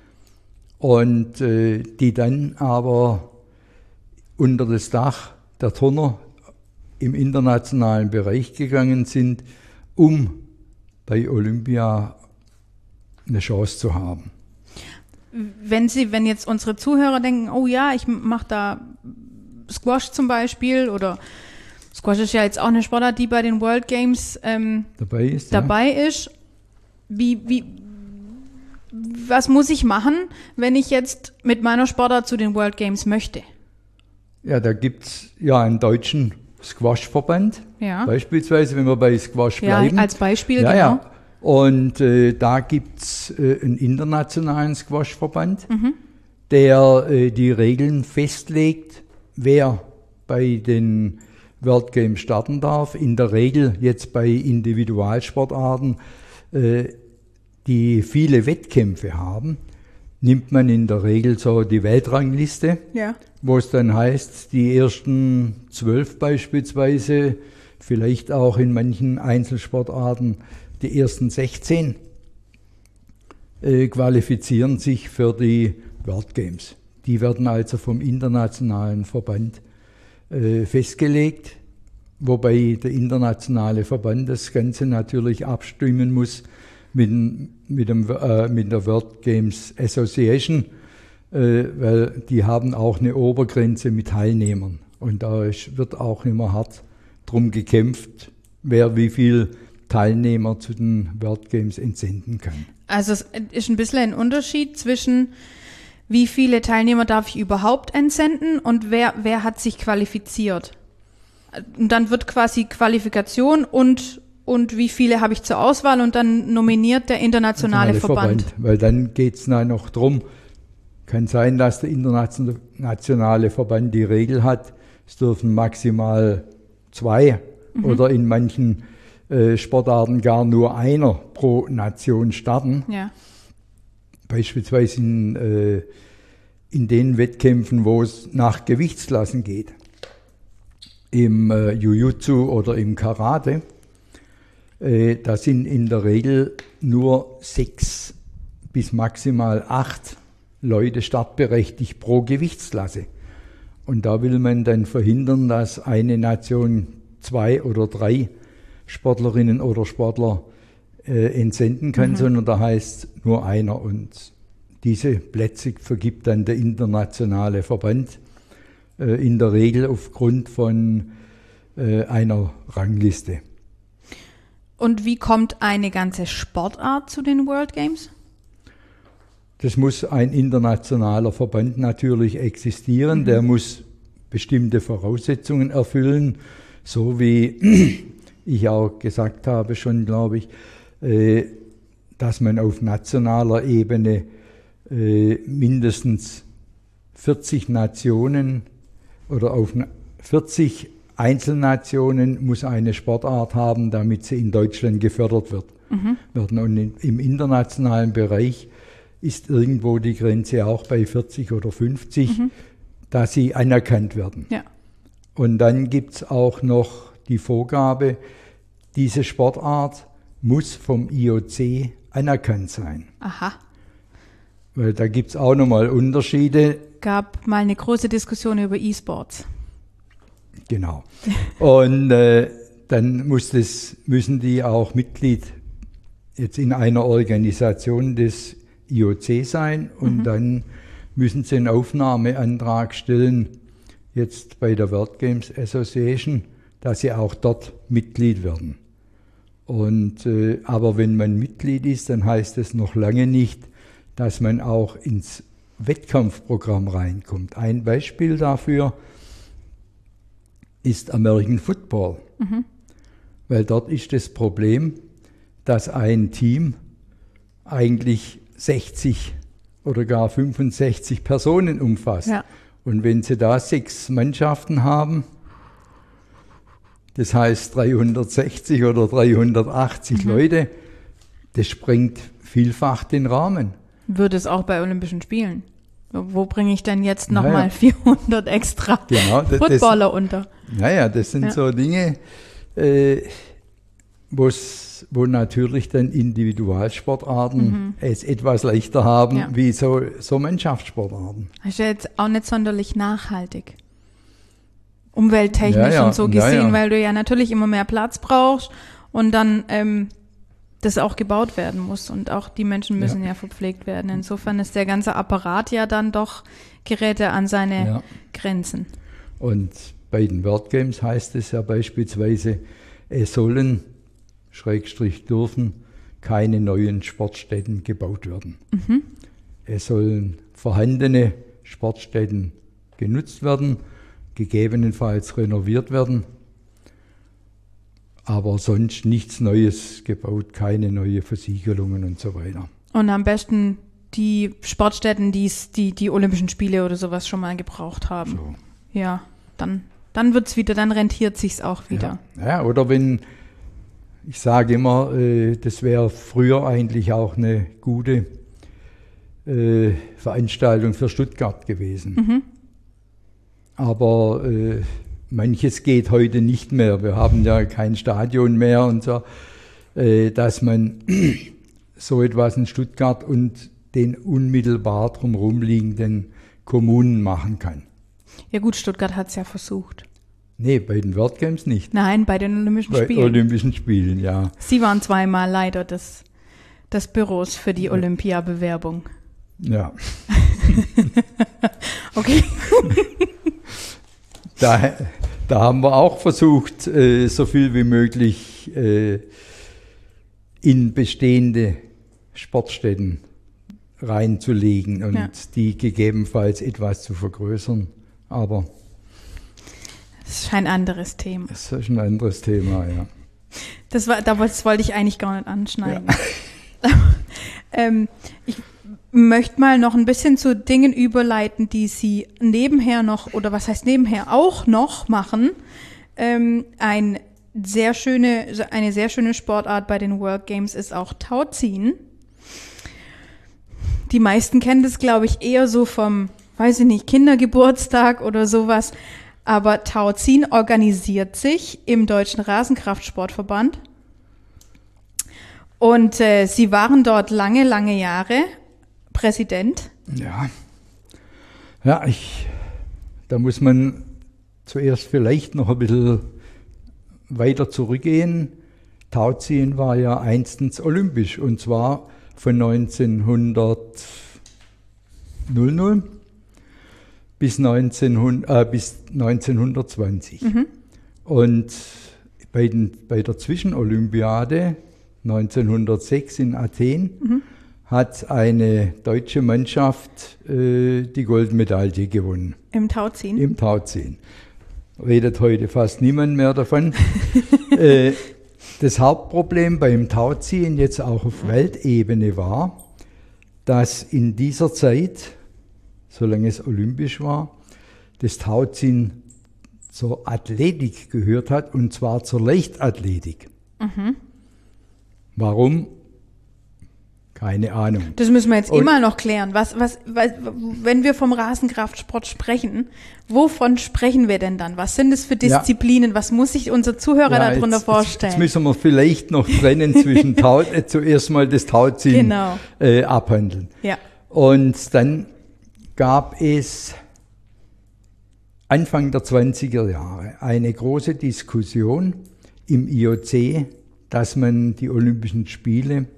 und äh, die dann aber unter das Dach der Turner im internationalen Bereich gegangen sind, um bei Olympia eine Chance zu haben.
Wenn Sie, wenn jetzt unsere Zuhörer denken, oh ja, ich mache da Squash zum Beispiel, oder Squash ist ja jetzt auch eine Sportart, die bei den World Games ähm,
Dabei ist,
dabei
ja.
ist. Wie, wie, was muss ich machen, wenn ich jetzt mit meiner Sportart zu den World Games möchte?
Ja, da gibt es ja einen deutschen Squash-Verband,
Ja.
beispielsweise, wenn wir bei Squash
Ja,
bleiben.
als Beispiel,
ja,
genau.
Ja. Und äh, da gibt es äh, einen internationalen Squash-Verband,
Mhm.
der äh, die Regeln festlegt, wer bei den World Games starten darf. In der Regel jetzt bei Individualsportarten, äh, die viele Wettkämpfe haben, nimmt man in der Regel so die Weltrangliste,
Ja.
wo es dann heißt, die ersten zwölf beispielsweise, vielleicht auch in manchen Einzelsportarten die ersten sechzehn, äh, qualifizieren sich für die World Games. Die werden also vom internationalen Verband äh, festgelegt, wobei der internationale Verband das Ganze natürlich abstimmen muss mit, mit, dem, äh, mit der World Games Association, äh, weil die haben auch eine Obergrenze mit Teilnehmern. Und da ist, wird auch immer hart drum gekämpft, wer wie viel Teilnehmer zu den World Games entsenden kann.
Also es ist ein bisschen ein Unterschied zwischen, wie viele Teilnehmer darf ich überhaupt entsenden und wer, wer hat sich qualifiziert. Und dann wird quasi Qualifikation und, und wie viele habe ich zur Auswahl und dann nominiert der internationale
Verband.
Verband.
Weil dann geht es noch drum, kann sein, dass der internationale Verband die Regel hat, es dürfen maximal zwei mhm. oder in manchen äh, Sportarten gar nur einer pro Nation starten.
Ja.
Beispielsweise in, äh, in den Wettkämpfen, wo es nach Gewichtsklassen geht. Im äh, Jiu-Jitsu oder im Karate, äh, da sind in der Regel nur sechs bis maximal acht Leute startberechtigt pro Gewichtsklasse. Und da will man dann verhindern, dass eine Nation zwei oder drei Sportlerinnen oder Sportler äh, entsenden kann, mhm. sondern da heißt nur einer. Und diese Plätze vergibt dann der internationale Verband äh, in der Regel aufgrund von äh, einer Rangliste.
Und wie kommt eine ganze Sportart zu den World Games?
Das muss ein internationaler Verband natürlich existieren, mhm. der muss bestimmte Voraussetzungen erfüllen, so wie ich auch gesagt habe schon, glaube ich, äh, dass man auf nationaler Ebene äh, mindestens vierzig Nationen oder auf vierzig Einzelnationen muss eine Sportart haben, damit sie in Deutschland gefördert wird. Mhm. werden. Und in, im internationalen Bereich ist irgendwo die Grenze auch bei vierzig oder fünfzig, mhm. dass sie anerkannt werden.
Ja.
Und dann gibt es auch noch die Vorgabe, diese Sportart muss vom I O C anerkannt sein.
Aha.
Weil da gibt es auch nochmal Unterschiede.
Gab mal eine große Diskussion über E-Sports.
Genau. Und äh, dann muss das, müssen die auch Mitglied jetzt in einer Organisation des I O C sein und mhm. dann müssen sie einen Aufnahmeantrag stellen, jetzt bei der World Games Association, dass sie auch dort Mitglied werden. Und, äh, aber wenn man Mitglied ist, dann heißt es noch lange nicht, dass man auch ins Wettkampfprogramm reinkommt. Ein Beispiel dafür ist American Football. Mhm. Weil dort ist das Problem, dass ein Team eigentlich sechzig oder gar fünfundsechzig Personen umfasst. Ja. Und wenn sie da sechs Mannschaften haben, das heißt dreihundertsechzig oder dreihundertachtzig mhm. Leute, das sprengt vielfach den Rahmen.
Würde es auch bei Olympischen Spielen? Wo bringe ich denn jetzt nochmal naja. vierhundert extra genau, das, Footballer das, unter?
Naja, das sind ja. so Dinge, äh, wo natürlich dann Individualsportarten mhm. es etwas leichter haben, ja. wie so, so Mannschaftssportarten.
Das ist ja jetzt auch nicht sonderlich nachhaltig. Umwelttechnisch ja, ja. und so gesehen,
ja, ja.
weil du ja natürlich immer mehr Platz brauchst und dann ähm, das auch gebaut werden muss und auch die Menschen müssen ja. ja verpflegt werden. Insofern ist der ganze Apparat ja dann doch Geräte an seine ja. Grenzen.
Und bei den World Games heißt es ja beispielsweise, es sollen, Schrägstrich dürfen, keine neuen Sportstätten gebaut werden. Mhm. Es sollen vorhandene Sportstätten genutzt werden, gegebenenfalls renoviert werden, aber sonst nichts Neues gebaut, keine neue Versiegelungen und so weiter.
Und am besten die Sportstätten, die's, die die Olympischen Spiele oder sowas schon mal gebraucht haben. So. Ja, dann, dann wird's wieder, dann rentiert sich's auch wieder.
Ja, ja, oder wenn, ich sage immer, äh, das wäre früher eigentlich auch eine gute äh, Veranstaltung für Stuttgart gewesen. Mhm. Aber äh, manches geht heute nicht mehr. Wir haben ja kein Stadion mehr und so, äh, dass man so etwas in Stuttgart und den unmittelbar drumherum liegenden Kommunen machen kann.
Ja gut, Stuttgart hat es ja versucht.
Nee, bei den World Games nicht.
Nein, bei den Olympischen
bei
Spielen.
Bei Olympischen Spielen, ja.
Sie waren zweimal Leiter des, des Büros für die Olympiabewerbung.
Ja.
Okay.
Da, da haben wir auch versucht, äh, so viel wie möglich äh, in bestehende Sportstätten reinzulegen und ja. die gegebenenfalls etwas zu vergrößern. Aber
das ist ein anderes Thema.
Das ist ein anderes Thema, ja.
Das, war, das wollte ich eigentlich gar nicht anschneiden. Ja. ähm, ich möchte mal noch ein bisschen zu Dingen überleiten, die Sie nebenher noch, oder was heißt nebenher, auch noch machen. Ähm, ein sehr schöne, eine sehr schöne Sportart bei den World Games ist auch Tauziehen. Die meisten kennen das, glaube ich, eher so vom, weiß ich nicht, Kindergeburtstag oder sowas. Aber Tauziehen organisiert sich im Deutschen Rasenkraftsportverband. Und äh, Sie waren dort lange, lange Jahre Präsident.
Ja, ja ich, da muss man zuerst vielleicht noch ein bisschen weiter zurückgehen. Tauziehen war ja einstens olympisch und zwar von neunzehnhundert bis, neunzehnhundert, äh, bis neunzehnhundertzwanzig. Mhm. Und bei, den, bei der Zwischenolympiade neunzehnhundertsechs in Athen mhm. hat eine deutsche Mannschaft äh, die Goldmedaille gewonnen.
Im Tauziehen?
Im Tauziehen. Redet heute fast niemand mehr davon. äh, das Hauptproblem beim Tauziehen jetzt auch auf Weltebene war, dass in dieser Zeit, solange es olympisch war, das Tauziehen zur Athletik gehört hat, und zwar zur Leichtathletik. Mhm. Warum? Keine Ahnung.
Das müssen wir jetzt und immer noch klären. Was, was, was, wenn wir vom Rasenkraftsport sprechen, wovon sprechen wir denn dann? Was sind es für Disziplinen? Ja. Was muss sich unser Zuhörer ja, darunter jetzt, vorstellen?
Jetzt müssen wir vielleicht noch trennen zwischen Tau, äh, zuerst mal das Tauziehen genau. äh, abhandeln.
Ja.
Und dann gab es Anfang der zwanziger Jahre eine große Diskussion im I O C, dass man die Olympischen Spiele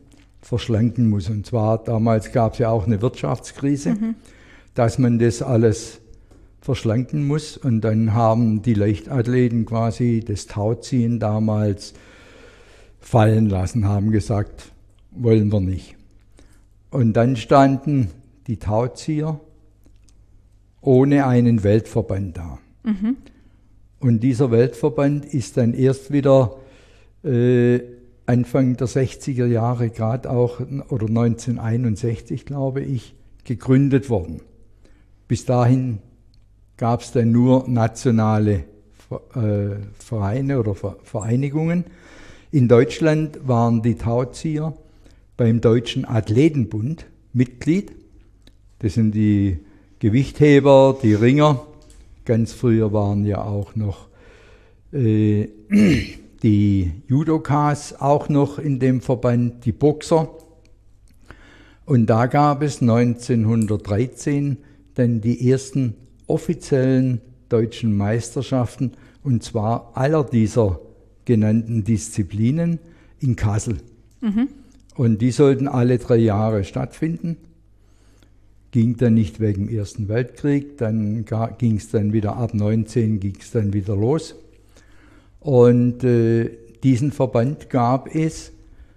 verschlanken muss. Und zwar, damals gab es ja auch eine Wirtschaftskrise, mhm. dass man das alles verschlanken muss. Und dann haben die Leichtathleten quasi das Tauziehen damals fallen lassen, haben gesagt, wollen wir nicht. Und dann standen die Tauzieher ohne einen Weltverband da. Mhm. Und dieser Weltverband ist dann erst wieder äh, Anfang der sechziger Jahre, gerade auch, oder neunzehnhunderteinundsechzig, glaube ich, gegründet worden. Bis dahin gab es dann nur nationale äh, Vereine oder Vereinigungen. In Deutschland waren die Tauzieher beim Deutschen Athletenbund Mitglied. Das sind die Gewichtheber, die Ringer. Ganz früher waren ja auch noch äh, die Judokas auch noch in dem Verband, die Boxer. Und da gab es neunzehnhundertdreizehn dann die ersten offiziellen deutschen Meisterschaften, und zwar aller dieser genannten Disziplinen in Kassel. Mhm. Und die sollten alle drei Jahre stattfinden. Ging dann nicht wegen dem Ersten Weltkrieg, dann ging es dann wieder ab neunzehn, ging es dann wieder los. Und äh, diesen Verband gab es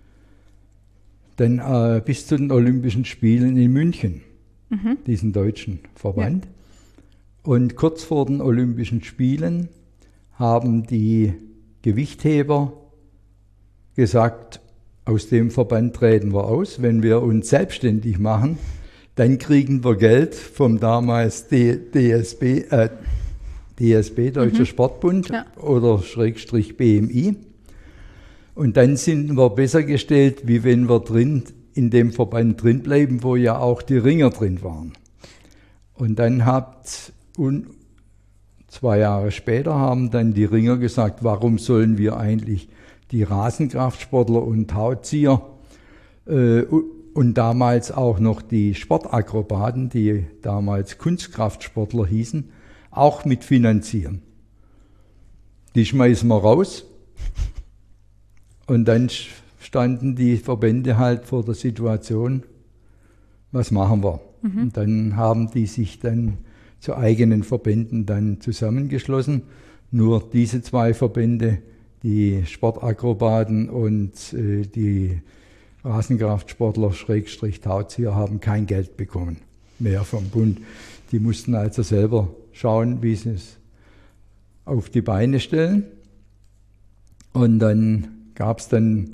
dann äh, bis zu den Olympischen Spielen in München, mhm. diesen deutschen Verband. Ja. Und kurz vor den Olympischen Spielen haben die Gewichtheber gesagt, aus dem Verband treten wir aus. Wenn wir uns selbstständig machen, dann kriegen wir Geld vom damals D S B, äh, D S B, Deutscher mhm. Sportbund, ja. oder Schrägstrich B M I. Und dann sind wir besser gestellt, wie wenn wir drin in dem Verband drin bleiben, wo ja auch die Ringer drin waren. Und dann habt, und zwei Jahre später haben dann die Ringer gesagt, warum sollen wir eigentlich die Rasenkraftsportler und Tauzieher äh, und damals auch noch die Sportakrobaten, die damals Kunstkraftsportler hießen, auch mitfinanzieren. Die schmeißen wir raus. Und dann standen die Verbände halt vor der Situation, was machen wir? Mhm. Und dann haben die sich dann zu eigenen Verbänden dann zusammengeschlossen. Nur diese zwei Verbände, die Sportakrobaten und äh, die Rasenkraftsportler Schrägstrich Tauzieher, haben kein Geld bekommen mehr vom Bund. Die mussten also selber schauen, wie sie es auf die Beine stellen. Und dann gab es dann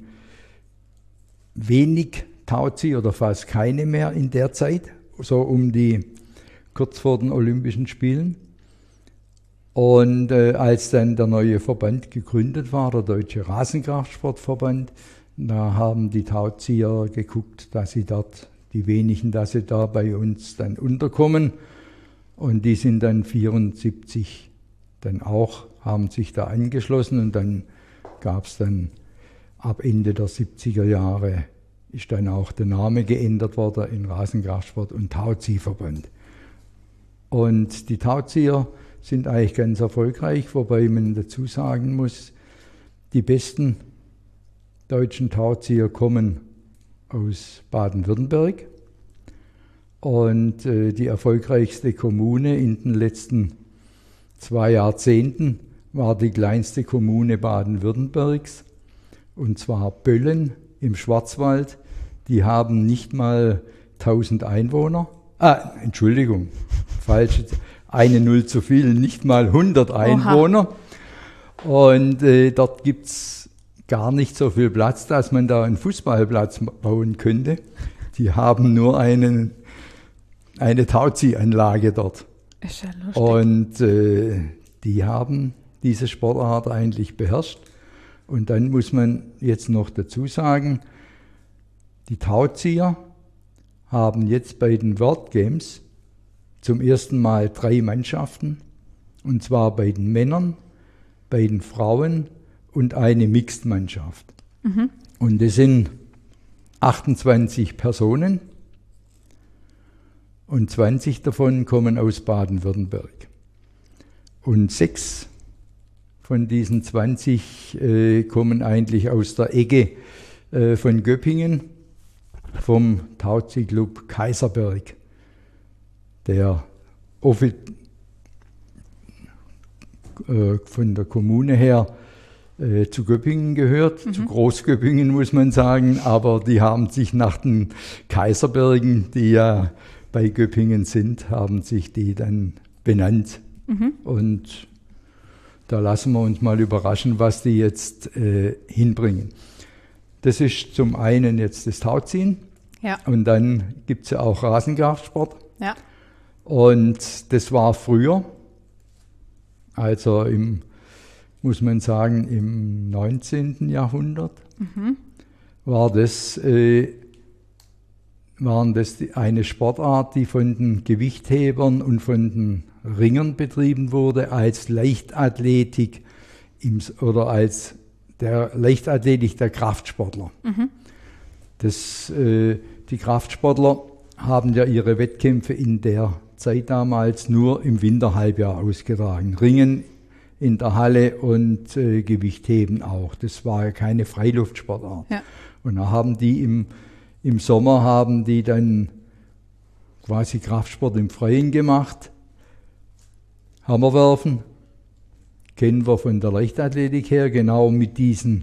wenig Tauzieher oder fast keine mehr in der Zeit, so um die kurz vor den Olympischen Spielen. Und äh, als dann der neue Verband gegründet war, der Deutsche Rasenkraftsportverband, da haben die Tauzieher geguckt, dass sie dort, die wenigen, dass sie da bei uns dann unterkommen. Und die sind dann vierundsiebzig dann auch, haben sich da angeschlossen, und dann gab es dann ab Ende der siebziger Jahre ist dann auch der Name geändert worden in Rasenkraftsport- und Tauziehverband. Und die Tauzieher sind eigentlich ganz erfolgreich, wobei man dazu sagen muss, die besten deutschen Tauzieher kommen aus Baden-Württemberg. Und äh, die erfolgreichste Kommune in den letzten zwei Jahrzehnten war die kleinste Kommune Baden-Württembergs, und zwar Böllen im Schwarzwald. Die haben nicht mal tausend Einwohner. Ah, Entschuldigung, falsch, eine Null zu viel, nicht mal hundert Einwohner. Oha. Und äh, dort gibt es gar nicht so viel Platz, dass man da einen Fußballplatz bauen könnte. Die haben nur einen, eine Tauziehanlage dort.
Ist ja lustig.
Und äh, die haben diese Sportart eigentlich beherrscht. Und dann muss man jetzt noch dazu sagen, die Tauzieher haben jetzt bei den World Games zum ersten Mal drei Mannschaften, und zwar bei den Männern, bei den Frauen und eine Mixed-Mannschaft. Mhm. Und das sind achtundzwanzig Personen, und zwanzig davon kommen aus Baden-Württemberg. Und sechs von diesen zwanzig äh, kommen eigentlich aus der Ecke äh, von Göppingen. vom Tauziehclub Kaiserberg, der offi- äh, von der Kommune her äh, zu Göppingen gehört, mhm. zu Großgöppingen muss man sagen, aber die haben sich nach den Kaiserbergen, die ja bei Göppingen sind, haben sich die dann benannt. Mhm. Und da lassen wir uns mal überraschen, was die jetzt äh, hinbringen. Das ist zum einen jetzt das Tauziehen. Ja. Und dann gibt es ja auch Rasenkraftsport. Ja. Und das war früher, also im, muss man sagen, im neunzehnten Jahrhundert, mhm. war das, äh, waren das die, eine Sportart, die von den Gewichthebern und von den Ringern betrieben wurde, als Leichtathletik im, oder als der Leichtathletik der Kraftsportler. Mhm. Das, äh, die Kraftsportler haben ja ihre Wettkämpfe in der Zeit damals nur im Winterhalbjahr ausgetragen. Ringen in der Halle und äh, Gewichtheben auch. Das war ja keine Freiluftsportart. Ja. Und da haben die im, im Sommer haben die dann quasi Kraftsport im Freien gemacht. Hammerwerfen kennen wir von der Leichtathletik her, genau mit diesen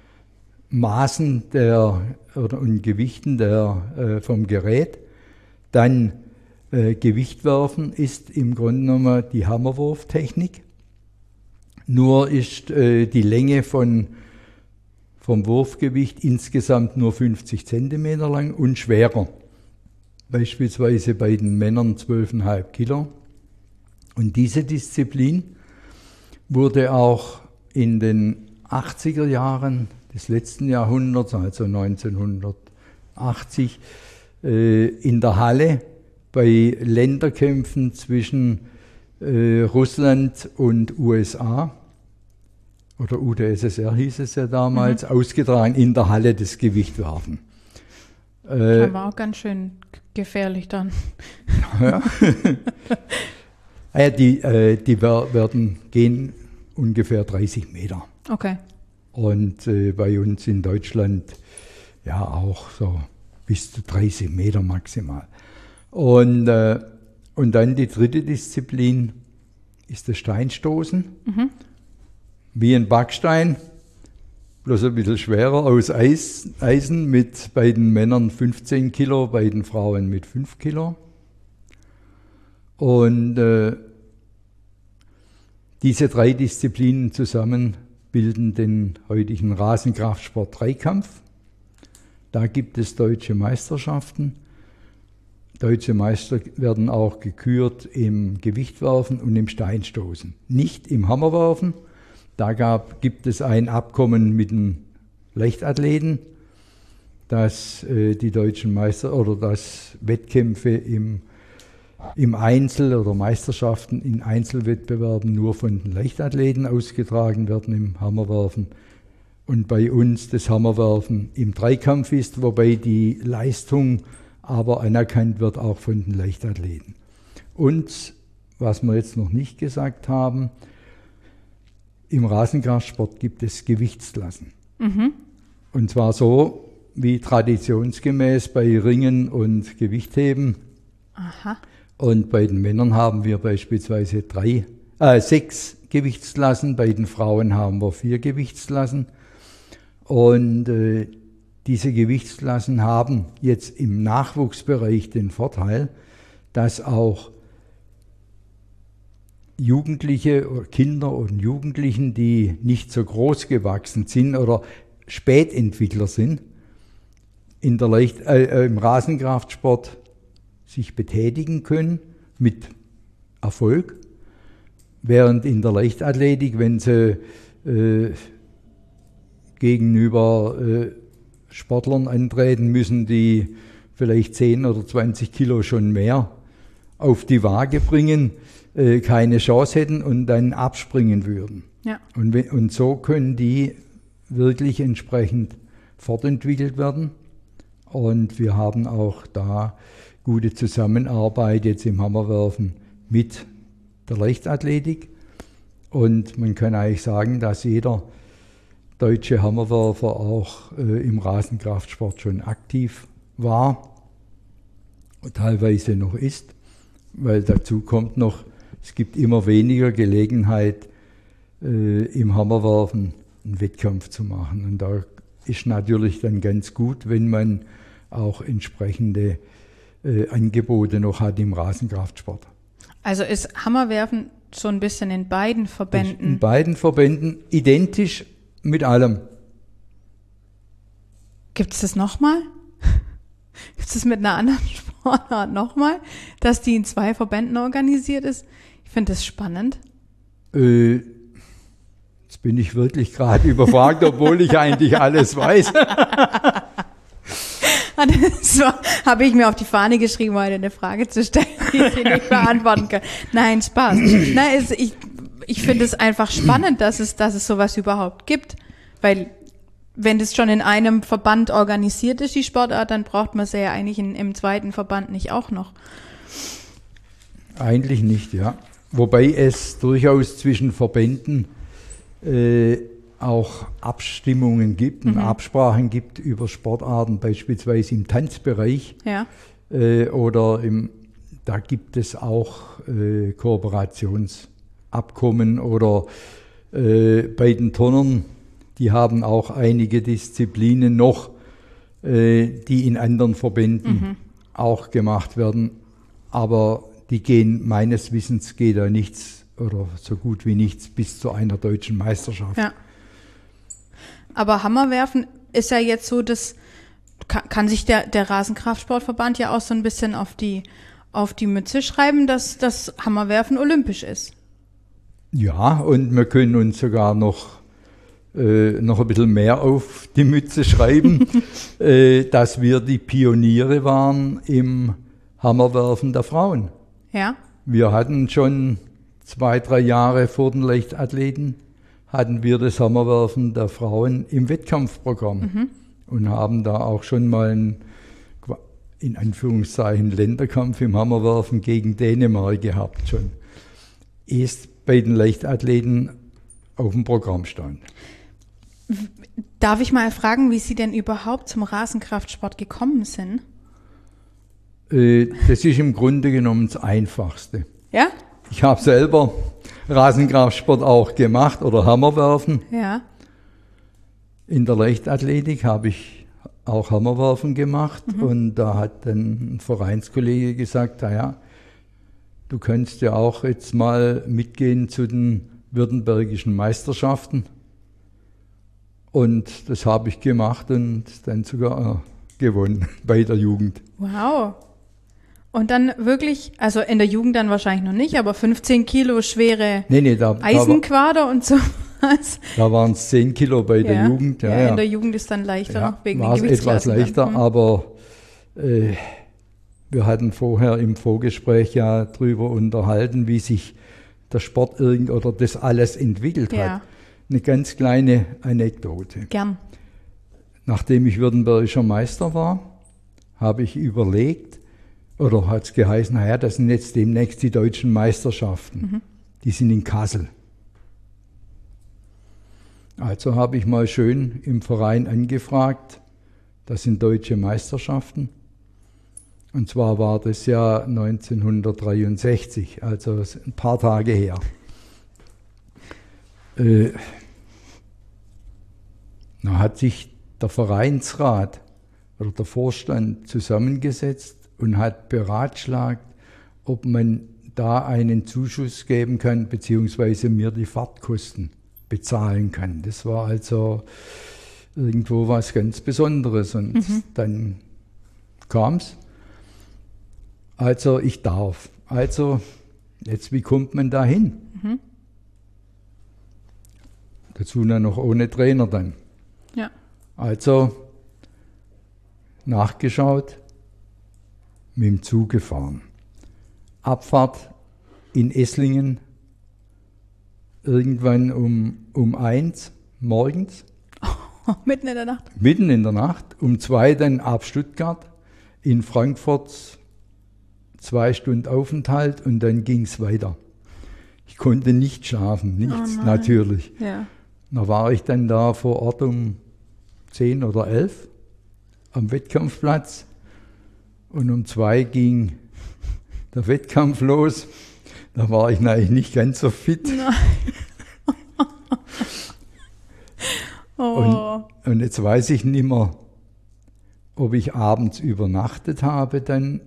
Maßen der, oder, und Gewichten der, äh, vom Gerät. Dann äh, Gewichtwerfen ist im Grunde genommen die Hammerwurftechnik. Nur ist äh, die Länge von, vom Wurfgewicht insgesamt nur fünfzig Zentimeter lang und schwerer. Beispielsweise bei den Männern zwölf Komma fünf Kilo. Und diese Disziplin wurde auch in den achtziger Jahren des letzten Jahrhunderts, also neunzehnhundertachtzig, äh, in der Halle bei Länderkämpfen zwischen äh, Russland und U S A oder U d S S R hieß es ja damals, mhm. ausgetragen in der Halle des Gewichtwerfen.
Äh, das war auch ganz schön gefährlich dann.
Ja. Ja, die, äh, die werden gehen ungefähr dreißig Meter.
Okay.
Und äh, bei uns in Deutschland ja auch so bis zu dreißig Meter maximal. Und, äh, und dann die dritte Disziplin ist das Steinstoßen. Mhm. Wie ein Backstein, bloß ein bisschen schwerer, aus Eis, Eisen mit bei den Männern fünfzehn Kilo, bei den Frauen mit fünf Kilo. Und äh, diese drei Disziplinen zusammen bilden den heutigen Rasenkraftsport-Dreikampf. Da gibt es deutsche Meisterschaften. Deutsche Meister werden auch gekürt im Gewichtwerfen und im Steinstoßen. Nicht im Hammerwerfen. Da gab, gibt es ein Abkommen mit den Leichtathleten, dass äh, die deutschen Meister oder dass Wettkämpfe im im Einzel- oder Meisterschaften in Einzelwettbewerben nur von den Leichtathleten ausgetragen werden im Hammerwerfen. Und bei uns das Hammerwerfen im Dreikampf ist, wobei die Leistung aber anerkannt wird auch von den Leichtathleten. Und was wir jetzt noch nicht gesagt haben, im Rasenkraftsport gibt es Gewichtsklassen. Mhm. Und zwar so wie traditionsgemäß bei Ringen und Gewichtheben. Aha. Und bei den Männern haben wir beispielsweise drei, äh, sechs Gewichtsklassen, bei den Frauen haben wir vier Gewichtsklassen. Und äh, diese Gewichtsklassen haben jetzt im Nachwuchsbereich den Vorteil, dass auch Jugendliche oder Kinder und Jugendlichen, die nicht so groß gewachsen sind oder Spätentwickler sind, in der Leicht, äh, im Rasenkraftsport sich betätigen können mit Erfolg, während in der Leichtathletik, wenn sie äh, gegenüber äh, Sportlern antreten müssen, die vielleicht zehn oder zwanzig Kilo schon mehr auf die Waage bringen, äh, keine Chance hätten und dann abspringen würden. Ja. Und, und so können die wirklich entsprechend fortentwickelt werden. Und wir haben auch da gute Zusammenarbeit jetzt im Hammerwerfen mit der Leichtathletik. Und man kann eigentlich sagen, dass jeder deutsche Hammerwerfer auch äh, im Rasenkraftsport schon aktiv war, teilweise noch ist, weil dazu kommt noch, es gibt immer weniger Gelegenheit, äh, im Hammerwerfen einen Wettkampf zu machen. Und da ist natürlich dann ganz gut, wenn man auch entsprechende äh, Angebote noch hat im Rasenkraftsport.
Also ist Hammerwerfen so ein bisschen in beiden Verbänden?
In beiden Verbänden identisch mit allem.
Gibt es das nochmal? Gibt es das mit einer anderen Sportart nochmal, dass die in zwei Verbänden organisiert ist? Ich finde das spannend.
Äh, jetzt bin ich wirklich gerade überfragt, obwohl ich eigentlich alles weiß.
Das habe ich mir auf die Fahne geschrieben, heute eine Frage zu stellen, die ich nicht beantworten kann. Nein, Spaß. Nein, es, ich ich finde es einfach spannend, dass es, dass es sowas überhaupt gibt, weil wenn das schon in einem Verband organisiert ist, die Sportart, dann braucht man sie ja eigentlich in, im zweiten Verband nicht auch noch.
Eigentlich nicht, ja. Wobei es durchaus zwischen Verbänden äh, auch Abstimmungen gibt und mhm. Absprachen gibt über Sportarten, beispielsweise im Tanzbereich.
Ja.
Äh, oder im, da gibt es auch äh, Kooperationsabkommen oder äh, bei den Turnern, die haben auch einige Disziplinen noch, äh, die in anderen Verbänden mhm. auch gemacht werden. Aber die gehen, meines Wissens geht da nichts oder so gut wie nichts bis zu einer deutschen Meisterschaft.
Ja. Aber Hammerwerfen ist ja jetzt so, dass kann, kann sich der, der Rasenkraftsportverband ja auch so ein bisschen auf die, auf die Mütze schreiben, dass das Hammerwerfen olympisch ist.
Ja, und wir können uns sogar noch Äh, noch ein bisschen mehr auf die Mütze schreiben, äh, dass wir die Pioniere waren im Hammerwerfen der Frauen.
Ja.
Wir hatten schon zwei, drei Jahre vor den Leichtathleten, hatten wir das Hammerwerfen der Frauen im Wettkampfprogramm mhm. und haben da auch schon mal einen, in Anführungszeichen, Länderkampf im Hammerwerfen gegen Dänemark gehabt schon. Erst bei den Leichtathleten auf dem Programm stand.
Darf ich mal fragen, wie Sie denn überhaupt zum Rasenkraftsport gekommen sind?
Äh, das ist im Grunde genommen das Einfachste.
Ja?
Ich habe selber Rasenkraftsport auch gemacht oder Hammerwerfen.
Ja.
In der Leichtathletik habe ich auch Hammerwerfen gemacht mhm. und da hat dann ein Vereinskollege gesagt, naja, du kannst ja auch jetzt mal mitgehen zu den württembergischen Meisterschaften. Und das habe ich gemacht und dann sogar gewonnen bei der Jugend.
Wow. Und dann wirklich, also in der Jugend dann wahrscheinlich noch nicht, aber fünfzehn Kilo schwere
nee, nee, da,
Eisenquader da, und sowas.
Da waren es zehn Kilo bei der
ja,
Jugend. Ja,
ja,
ja,
in der Jugend ist dann leichter
ja,
noch wegen
den Gewichtsklassen. Etwas leichter,
mhm.
aber äh, wir hatten vorher im Vorgespräch ja drüber unterhalten, wie sich der Sport irgend oder das alles entwickelt
ja.
hat. Eine ganz kleine Anekdote.
Gern.
Nachdem ich württembergischer Meister war, habe ich überlegt, oder hat es geheißen, naja, das sind jetzt demnächst die deutschen Meisterschaften. Mhm. Die sind in Kassel. Also habe ich mal schön im Verein angefragt, das sind deutsche Meisterschaften. Und zwar war das Jahr neunzehnhundertdreiundsechzig, also ein paar Tage her. Äh, da hat sich der Vereinsrat oder der Vorstand zusammengesetzt und hat beratschlagt, ob man da einen Zuschuss geben kann, beziehungsweise mir die Fahrtkosten bezahlen kann. Das war also irgendwo was ganz Besonderes. Und mhm. dann kam es. Also ich darf. Also jetzt, wie kommt man da hin? Mhm. Dazu dann noch ohne Trainer dann.
Ja.
Also nachgeschaut, mit dem Zug gefahren. Abfahrt in Esslingen irgendwann um, um eins morgens.
Oh, mitten in der Nacht?
Mitten in der Nacht. Um zwei dann ab Stuttgart, in Frankfurt zwei Stunden Aufenthalt und dann ging es weiter. Ich konnte nicht schlafen, nichts, oh natürlich.
Ja.
Da war ich dann da vor Ort um zehn oder elf am Wettkampfplatz und um zwei ging der Wettkampf los. Da war ich eigentlich nicht ganz so fit.
Nein. Oh.
Und, und jetzt weiß ich nicht mehr, ob ich abends übernachtet habe dann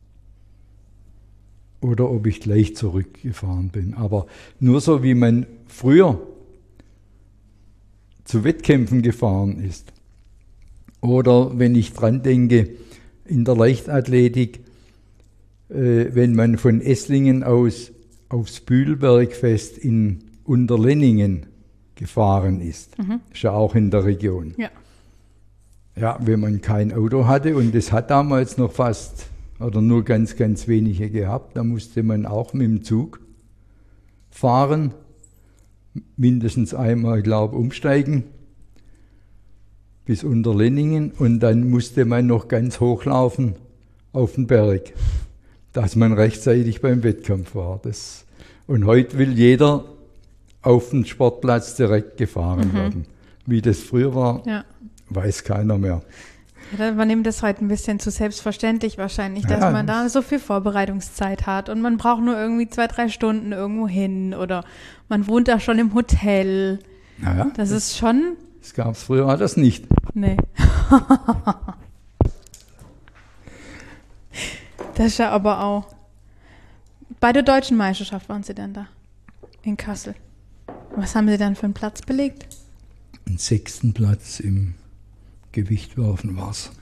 oder ob ich gleich zurückgefahren bin. Aber nur so, wie man früher zu Wettkämpfen gefahren ist. Oder wenn ich dran denke, in der Leichtathletik, äh, wenn man von Esslingen aus aufs Bühlbergfest in Unterlenningen gefahren ist. Mhm. Ist ja auch in der Region.
Ja.
Ja, wenn man kein Auto hatte, und das hat damals noch fast oder nur ganz, ganz wenige gehabt, da musste man auch mit dem Zug fahren, mindestens einmal, ich glaube, umsteigen bis Unterlenningen, und dann musste man noch ganz hochlaufen auf den Berg, dass man rechtzeitig beim Wettkampf war. Das, und heute will jeder auf den Sportplatz direkt gefahren mhm. werden. Wie das früher war, ja. weiß keiner mehr.
Ja, man nimmt das heute ein bisschen zu selbstverständlich wahrscheinlich, dass ja, man da so viel Vorbereitungszeit hat und man braucht nur irgendwie zwei, drei Stunden irgendwo hin oder man wohnt da schon im Hotel.
Ja,
das, das ist schon...
Das gab es früher alles nicht.
Nee. Das ist ja aber auch... Bei der deutschen Meisterschaft waren Sie denn da? In Kassel. Was haben Sie dann für einen Platz belegt?
Den sechsten Platz im Gewichtwerfen war es.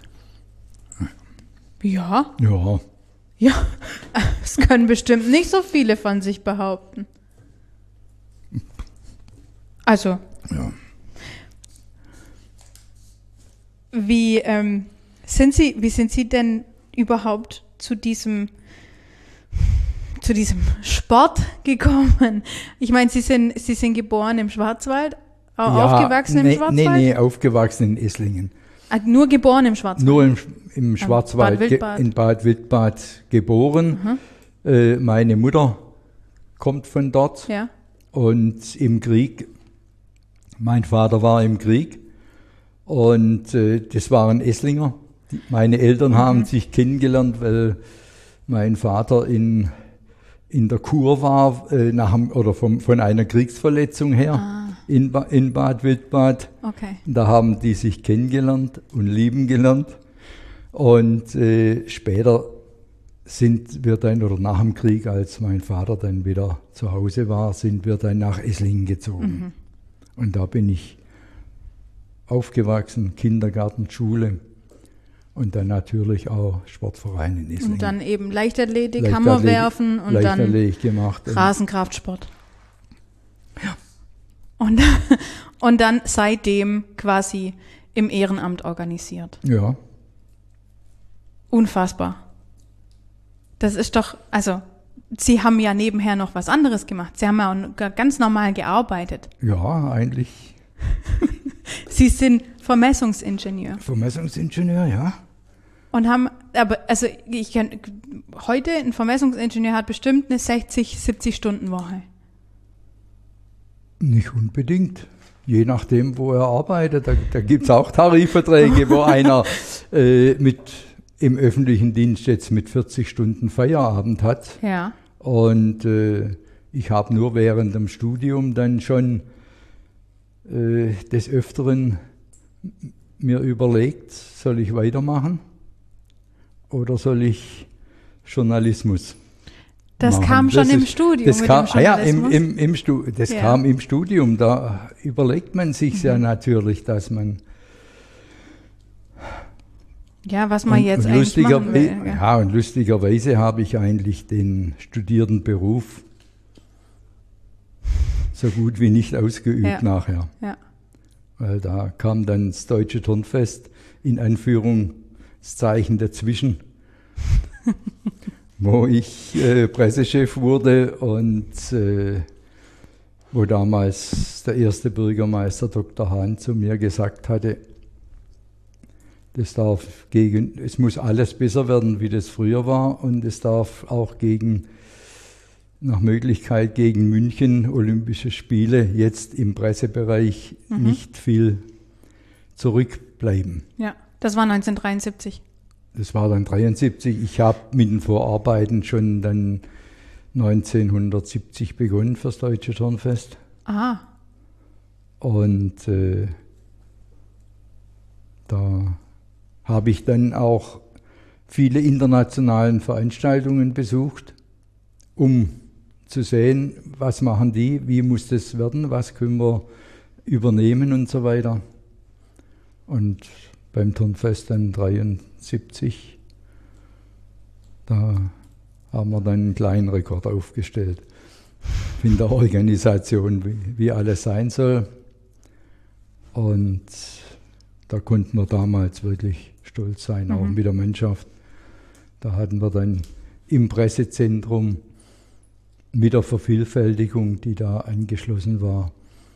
Ja?
Ja.
Ja, das können bestimmt nicht so viele von sich behaupten. Also.
Ja.
Wie, ähm, sind Sie, wie sind Sie denn überhaupt zu diesem, zu diesem Sport gekommen? Ich meine, Sie sind, Sie sind geboren im Schwarzwald,
ja,
aufgewachsen
nee,
im Schwarzwald?
Nee, nee, aufgewachsen in Esslingen.
Ah, nur geboren im Schwarzwald?
Nur im, im Schwarzwald,
Bad Wildbad.
in Bad Wildbad geboren. Mhm. Äh, meine Mutter kommt von dort.
Ja.
Und im Krieg, mein Vater war im Krieg. Und äh, das waren Esslinger. Meine Eltern mhm. haben sich kennengelernt, weil mein Vater in, in der Kur war, äh, nach, oder vom, von einer Kriegsverletzung her ah. in, ba, in Bad Wildbad.
Okay.
Da haben die sich kennengelernt und lieben gelernt. Und äh, später sind wir dann, oder nach dem Krieg, als mein Vater dann wieder zu Hause war, sind wir dann nach Esslingen gezogen. Mhm. Und da bin ich aufgewachsen, Kindergarten, Schule und dann natürlich auch Sportverein in Esslingen.
Und dann eben Leichtathletik, Leichtathletik Hammerwerfen und
Leichtathletik
dann
gemacht.
Rasenkraftsport.
Ja.
Und, und dann seitdem quasi im Ehrenamt organisiert.
Ja.
Unfassbar. Das ist doch, also Sie haben ja nebenher noch was anderes gemacht. Sie haben ja auch ganz normal gearbeitet.
Ja, eigentlich.
Sie sind Vermessungsingenieur.
Vermessungsingenieur, ja.
Und haben, aber, also ich kann, heute ein Vermessungsingenieur hat bestimmt eine sechzig, siebzig Stunden Woche.
Nicht unbedingt. Je nachdem, wo er arbeitet. Da, da gibt es auch Tarifverträge, wo einer äh, mit im öffentlichen Dienst jetzt mit vierzig Stunden Feierabend hat.
Ja.
Und äh, ich habe nur während dem Studium dann schon äh, des Öfteren mir überlegt, soll ich weitermachen oder soll ich Journalismus
Das
machen?
kam schon
das
im
ist,
Studium
das
mit
kam,
dem Journalismus?
Ja, im, im, im Stu, das
ja.
kam im Studium. Da überlegt man sich mhm. ja natürlich, dass man
Ja, was man
und,
jetzt
und
eigentlich machen will.
Ja. ja, und lustigerweise habe ich eigentlich den studierten Beruf so gut wie nicht ausgeübt
ja.
nachher.
Ja.
Weil da kam dann das Deutsche Turnfest in Anführungszeichen dazwischen, wo ich äh, Pressechef wurde und äh, wo damals der erste Bürgermeister Doktor Hahn zu mir gesagt hatte, das darf gegen, es muss alles besser werden, wie das früher war, und es darf auch gegen, nach Möglichkeit gegen München Olympische Spiele jetzt im Pressebereich mhm. nicht viel zurückbleiben.
Ja, das war neunzehnhundertdreiundsiebzig.
das war dann dreiundsiebzig. Ich habe mit den Vorarbeiten schon dann neunzehnhundertsiebzig begonnen fürs Deutsche Turnfest.
Ah.
Und äh, da habe ich dann auch viele internationalen Veranstaltungen besucht, um zu sehen, was machen die, wie muss das werden, was können wir übernehmen und so weiter. Und beim Turnfest dann dreiundsiebzig, da haben wir dann einen kleinen Rekord aufgestellt in der Organisation, wie, wie alles sein soll. Und da konnten wir damals wirklich stolz sein, mhm. auch mit der Mannschaft. Da hatten wir dann im Pressezentrum mit der Vervielfältigung, die da angeschlossen war,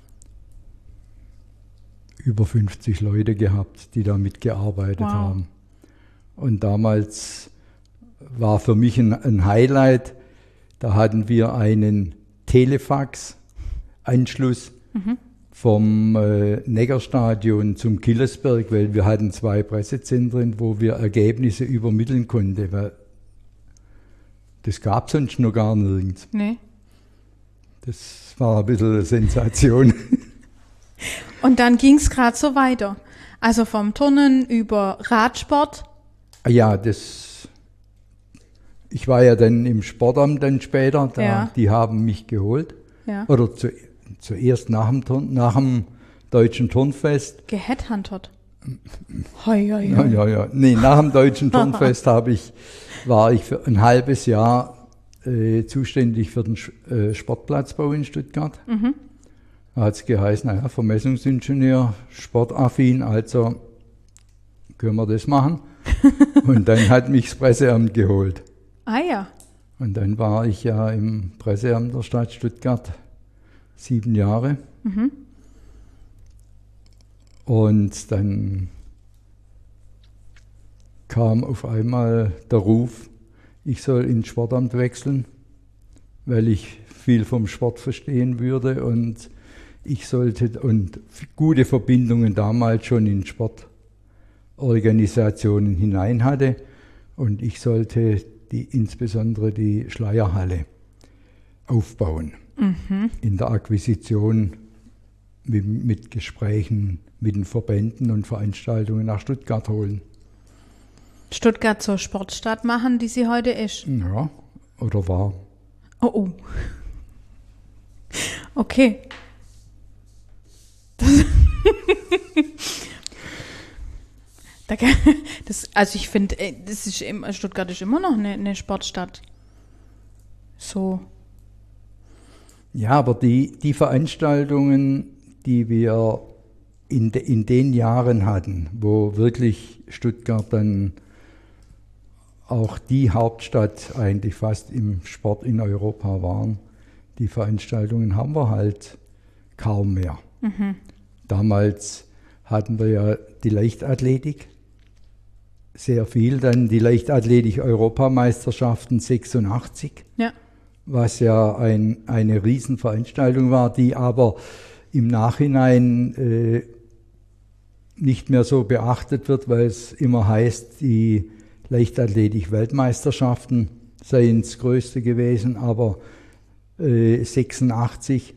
über fünfzig Leute gehabt, die da mitgearbeitet wow. haben. Und damals war für mich ein, ein Highlight, da hatten wir einen Telefax-Anschluss mhm. vom äh, Neckarstadion zum Killersberg, weil wir hatten zwei Pressezentren, wo wir Ergebnisse übermitteln konnten, weil das gab es sonst noch gar nirgends.
Nee.
Das war ein bisschen eine Sensation.
Und dann ging es gerade so weiter. Also vom Turnen über Radsport.
Ja, das. Ich war ja dann im Sportamt dann später, da,
ja.
die haben mich geholt.
Ja.
Oder zu, zuerst nach dem, Turn, nach dem Deutschen Turnfest.
Geheadhuntert. Hoi, hoi, hoi.
Ja, ja, ja. Nee, nach dem Deutschen Turnfest habe ich, war ich für ein halbes Jahr äh, zuständig für den äh, Sportplatzbau in Stuttgart. Mhm. Da hat es geheißen, naja, Vermessungsingenieur, sportaffin, also können wir das machen. Und dann hat mich das Presseamt geholt.
Ah ja.
Und dann war ich ja im Presseamt der Stadt Stuttgart sieben Jahre. Mhm. Und dann kam auf einmal der Ruf, ich soll ins Sportamt wechseln, weil ich viel vom Sport verstehen würde und ich sollte und gute Verbindungen damals schon in Sportorganisationen hinein hatte und ich sollte die, insbesondere die Schleierhalle aufbauen, mhm. in der Akquisition mit, mit Gesprächen mit den Verbänden und Veranstaltungen nach Stuttgart holen.
Stuttgart zur Sportstadt machen, die sie heute ist.
Ja, oder war.
Oh, oh. Okay. Das, das, also ich finde, das ist im, Stuttgart ist immer noch eine, eine Sportstadt. So.
Ja, aber die, die Veranstaltungen, die wir in, de, in den Jahren hatten, wo wirklich Stuttgart dann auch die Hauptstadt eigentlich fast im Sport in Europa waren, die Veranstaltungen haben wir halt kaum mehr. Mhm. Damals hatten wir ja die Leichtathletik, sehr viel, dann die Leichtathletik-Europameisterschaften sechsundachtzig,
ja.
was ja ein, eine Riesenveranstaltung war, die aber im Nachhinein äh, nicht mehr so beachtet wird, weil es immer heißt, die Leichtathletik-Weltmeisterschaften seien das Größte gewesen, aber äh, sechsundachtzig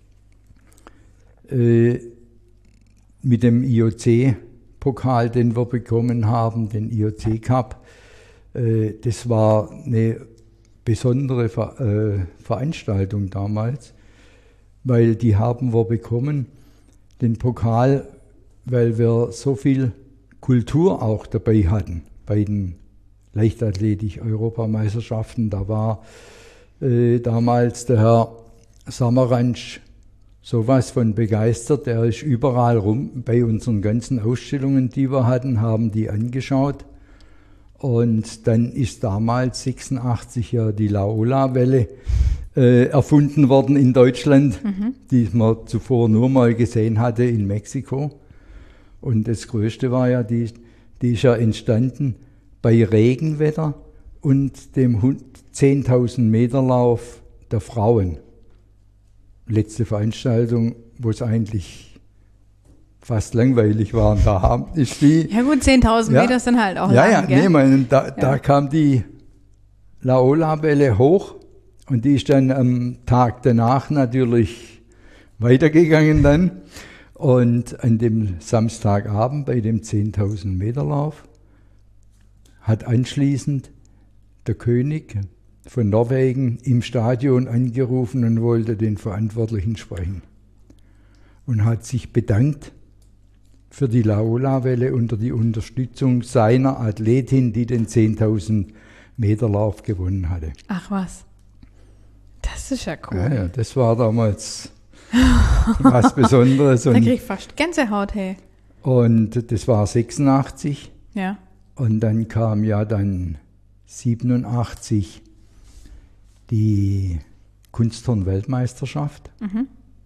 äh, mit dem I O C-Pokal, den wir bekommen haben, den I O C-Cup, äh, das war eine besondere Ver äh, Veranstaltung damals, weil die haben wir bekommen, den Pokal, weil wir so viel Kultur auch dabei hatten bei den Leichtathletik-Europameisterschaften. Da war äh, damals der Herr Samaranch sowas von begeistert. Er ist überall rum bei unseren ganzen Ausstellungen, die wir hatten, haben die angeschaut. Und dann ist damals sechsundachtzig ja die Laola-Welle äh, erfunden worden in Deutschland, mhm. die man zuvor nur mal gesehen hatte in Mexiko. Und das Größte war ja, die, die ist ja entstanden bei Regenwetter und dem zehntausend Meter Lauf der Frauen. Letzte Veranstaltung, wo es eigentlich fast langweilig waren. Da ist die,
ja gut, zehntausend
ja,
Meter sind halt auch
ja,
lang,
ja,
gell?
nee, man, da,
Ja.
da kam die Laola-Welle hoch und die ist dann am Tag danach natürlich weitergegangen dann. Und an dem Samstagabend bei dem zehntausend Meter Lauf hat anschließend der König von Norwegen im Stadion angerufen und wollte den Verantwortlichen sprechen. Und hat sich bedankt für die Laola-Welle und die Unterstützung seiner Athletin, die den zehntausend Meter Lauf gewonnen hatte.
Ach was. Das ist ja cool.
Ja, ja, das war damals was Besonderes.
Da
Und,
krieg ich fast Gänsehaut, hey.
und das war sechsundachtzig.
Ja.
Und dann kam ja dann siebenundachtzig die Kunstturn-Weltmeisterschaft,
Mhm.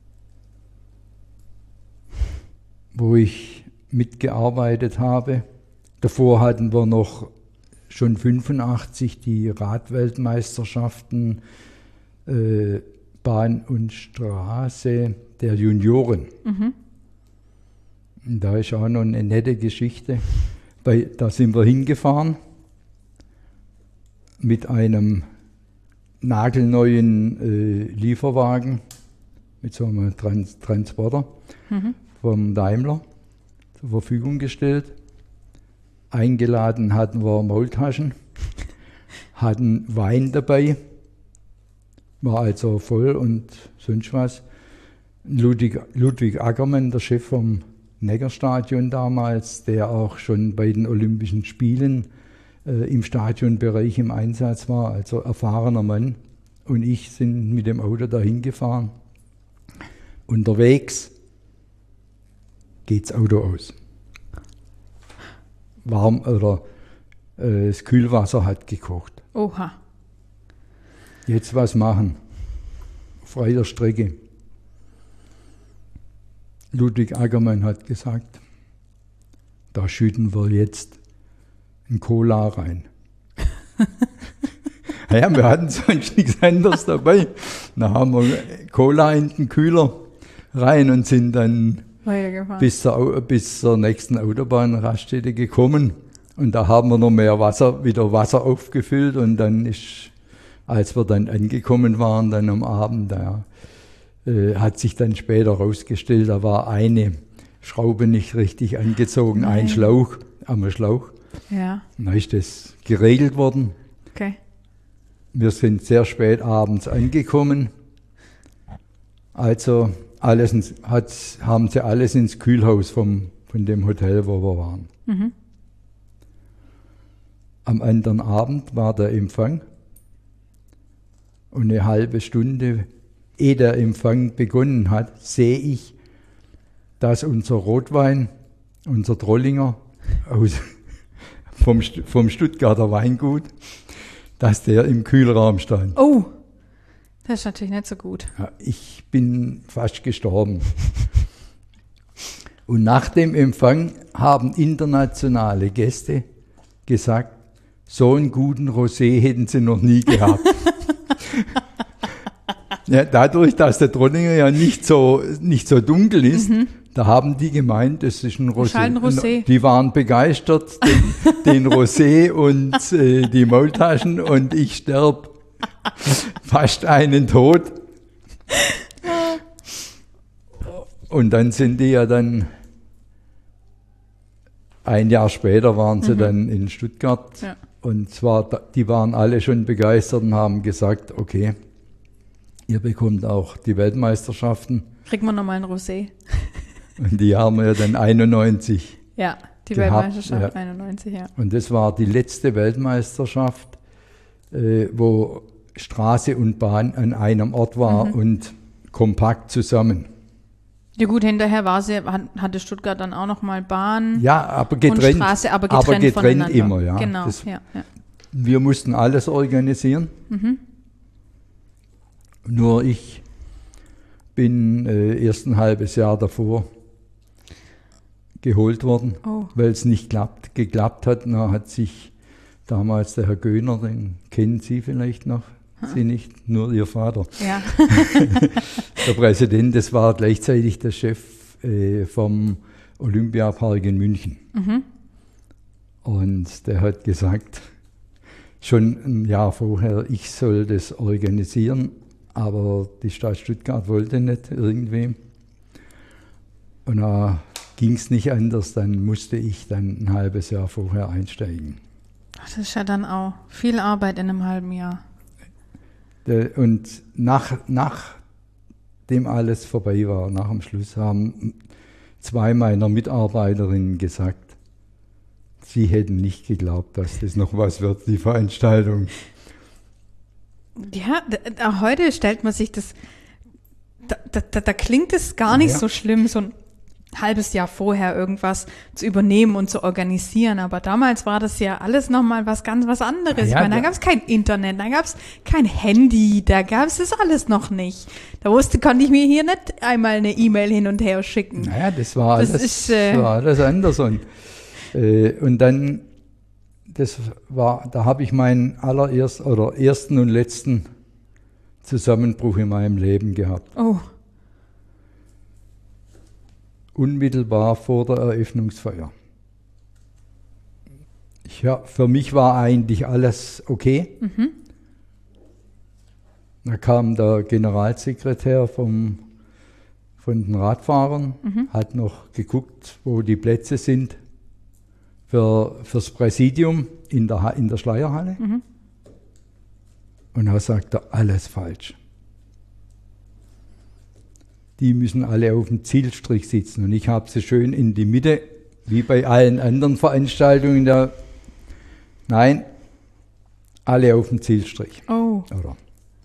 wo ich mitgearbeitet habe. Davor hatten wir noch schon fünfundachtzig die Radweltmeisterschaften äh, Bahn und Straße der Junioren.
Mhm.
Und da ist auch noch eine nette Geschichte. Bei, da sind wir hingefahren mit einem nagelneuen äh, Lieferwagen, mit so einem Trans Transporter
Mhm.
vom Daimler zur Verfügung gestellt. Eingeladen hatten wir Maultaschen, hatten Wein dabei, war also voll und sonst was. Ludwig, Ludwig Ackermann, der Chef vom Neckarstadion damals, der auch schon bei den Olympischen Spielen äh, im Stadionbereich im Einsatz war, also erfahrener Mann. Und ich sind mit dem Auto dahin gefahren. Unterwegs geht das Auto aus. Warm oder äh, das Kühlwasser hat gekocht.
Oha.
Jetzt was machen? Freier Strecke. Ludwig Ackermann hat gesagt, da schütten wir jetzt ein Cola rein. Ja, wir hatten sonst nichts anderes dabei. Da haben wir Cola in den Kühler rein und sind dann
Weitergefahren.
bis zur, bis zur nächsten Autobahnraststätte gekommen. Und da haben wir noch mehr Wasser, wieder Wasser aufgefüllt. Und dann ist, als wir dann angekommen waren, dann am Abend, da äh, hat sich dann später herausgestellt, da war eine Schraube nicht richtig angezogen,
Nein.
ein Schlauch am Schlauch.
Ja,
Dann ist das geregelt worden.
okay.
Wir sind sehr spät abends angekommen. Also alles ins, hat, haben sie alles ins Kühlhaus vom, von dem Hotel, wo wir waren.
Mhm.
Am anderen Abend war der Empfang. Und eine halbe Stunde, ehe der Empfang begonnen hat, sehe ich, dass unser Rotwein, unser Trollinger aus, vom, vom Stuttgarter Weingut, dass der im Kühlraum stand.
Oh, das ist natürlich nicht so gut.
Ja, ich bin fast gestorben. Und nach dem Empfang haben internationale Gäste gesagt, so einen guten Rosé hätten sie noch nie gehabt. Ja, dadurch, dass der Trollinger ja nicht so, nicht so dunkel ist, mhm. da haben die gemeint, das ist ein Rosé.
Ein Rosé.
Die waren begeistert, den, den Rosé und äh, die Maultaschen, und ich sterb fast einen Tod. Und dann sind die ja dann, ein Jahr später waren sie mhm. dann in Stuttgart.
Ja.
Und zwar, die waren alle schon begeistert und haben gesagt, okay, ihr bekommt auch die Weltmeisterschaften.
Kriegen wir nochmal ein Rosé.
Und die haben wir ja dann einundneunzig.
Ja, die
gehabt,
Weltmeisterschaft
ja.
einundneunzig, ja.
Und das war die letzte Weltmeisterschaft, äh, wo Straße und Bahn an einem Ort war mhm. und kompakt zusammen.
Ja gut, hinterher war sie, hatte Stuttgart dann auch nochmal Bahn
ja, aber getrennt,
und Straße, aber getrennt,
aber getrennt
voneinander.
immer. Ja.
Genau,
das,
ja, ja.
Wir mussten alles organisieren.
Mhm.
Nur ich bin äh, erst ein halbes Jahr davor geholt worden,
oh.
weil es nicht klappt, geklappt hat. Da hat sich damals der Herr Göhner, den kennen Sie vielleicht noch, ha. Sie nicht, nur Ihr Vater.
Ja.
Der Präsident, das war gleichzeitig der Chef äh, vom Olympiapark in München. Mhm. Und der hat gesagt, schon ein Jahr vorher, ich soll das organisieren, aber die Stadt Stuttgart wollte nicht irgendwie. Und da ging es nicht anders, dann musste ich dann ein halbes Jahr vorher einsteigen.
Das ist ja dann auch viel Arbeit in einem halben Jahr.
Und nach, nachdem alles vorbei war, nach dem Schluss, haben zwei meiner Mitarbeiterinnen gesagt, sie hätten nicht geglaubt, dass das noch was wird, die Veranstaltung.
Ja, da, heute stellt man sich das, da, da, da klingt es gar nicht ja. so schlimm, so ein halbes Jahr vorher irgendwas zu übernehmen und zu organisieren. Aber damals war das ja alles nochmal was ganz was anderes. Ja, ich meine, da gab es kein Internet, da gab es kein Handy, da gab es das alles noch nicht. Da wusste, konnte ich mir hier nicht einmal eine E-Mail hin und her schicken.
Naja, das war alles, das ist, äh, das war alles anders. Und, äh, und dann, das war, da habe ich meinen allerersten oder ersten und letzten Zusammenbruch in meinem Leben gehabt.
Oh.
Unmittelbar vor der Eröffnungsfeier. Ja, für mich war eigentlich alles okay. Mhm. Da kam der Generalsekretär vom, von den Radfahrern, mhm. hat noch geguckt, wo die Plätze sind für, fürs Präsidium in der, in der Schleierhalle. Mhm. Und da sagt er, alles falsch. Die müssen alle auf dem Zielstrich sitzen. Und ich habe sie schön in die Mitte, wie bei allen anderen Veranstaltungen. Der Nein, alle auf dem Zielstrich.
Oh.
Oder?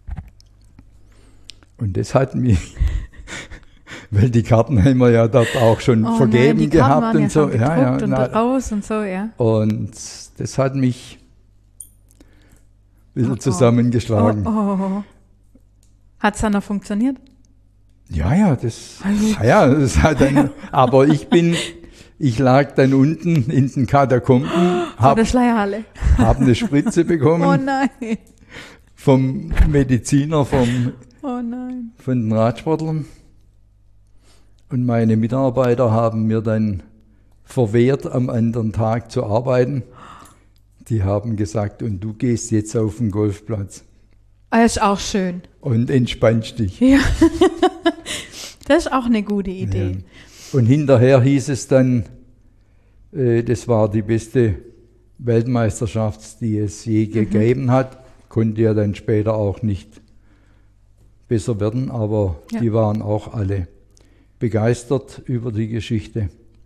Und das hat mich, weil die Karten haben wir ja dort auch schon oh vergeben nein, die gehabt
Karten
und
ja
so.
Schon ja, ja, und na, raus und so, ja.
Und das hat mich ein bisschen oh, zusammengeschlagen.
Oh, oh, oh. Hat es dann noch funktioniert?
Ja, ja, das, ja, das hat dann, aber ich bin, ich lag dann unten in den Katakomben, habe hab eine Spritze bekommen.
Oh nein.
Vom Mediziner, vom,
oh nein.
von den Radsportlern. Und meine Mitarbeiter haben mir dann verwehrt, am anderen Tag zu arbeiten. Die haben gesagt, und du gehst jetzt auf den Golfplatz.
Das ist auch schön.
Und entspannst dich.
Ja. Das ist auch eine gute Idee.
Ja. Und hinterher hieß es dann, äh, das war die beste Weltmeisterschaft, die es je mhm. gegeben hat. Konnte ja dann später auch nicht besser werden, aber ja. die waren auch alle begeistert über die Geschichte.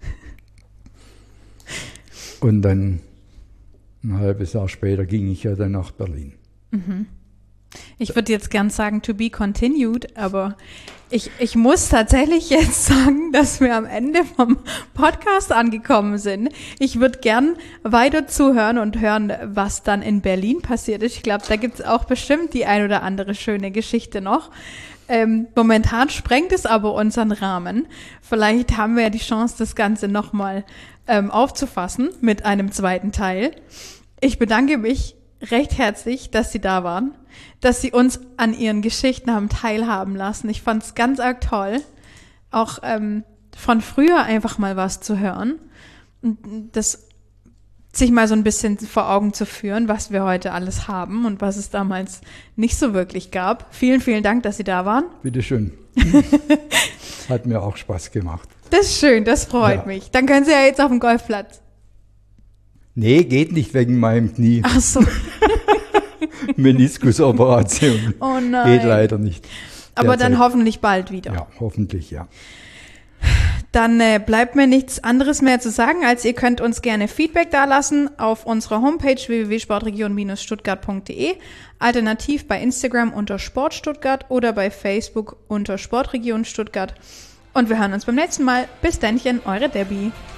Und dann ein halbes Jahr später ging ich ja dann nach Berlin.
Mhm. Ich würde jetzt gern sagen, to be continued, aber ich, ich muss tatsächlich jetzt sagen, dass wir am Ende vom Podcast angekommen sind. Ich würde gern weiter zuhören und hören, was dann in Berlin passiert ist. Ich glaube, da gibt es auch bestimmt die ein oder andere schöne Geschichte noch. Ähm, momentan sprengt es aber unseren Rahmen. Vielleicht haben wir ja die Chance, das Ganze nochmal ähm, aufzufassen mit einem zweiten Teil. Ich bedanke mich recht herzlich, dass Sie da waren, dass Sie uns an Ihren Geschichten haben teilhaben lassen. Ich fand es ganz arg toll, auch ähm, von früher einfach mal was zu hören und das sich mal so ein bisschen vor Augen zu führen, was wir heute alles haben und was es damals nicht so wirklich gab. Vielen, vielen Dank, dass Sie da waren.
Bitteschön. Hat mir auch Spaß gemacht.
Das ist schön, das freut ja. mich. Dann können Sie ja jetzt auf dem Golfplatz.
Nee, geht nicht wegen meinem Knie.
Ach so.
Meniskusoperation.
Oh nein.
Geht leider nicht.
Aber derzeit. Dann hoffentlich bald wieder.
Ja, hoffentlich, ja.
Dann äh, bleibt mir nichts anderes mehr zu sagen, als ihr könnt uns gerne Feedback dalassen auf unserer Homepage w w w punkt sportregion Bindestrich stuttgart punkt d e, alternativ bei Instagram unter Sportstuttgart oder bei Facebook unter Sportregion Stuttgart. Und wir hören uns beim nächsten Mal. Bis dennchen, eure Debbie.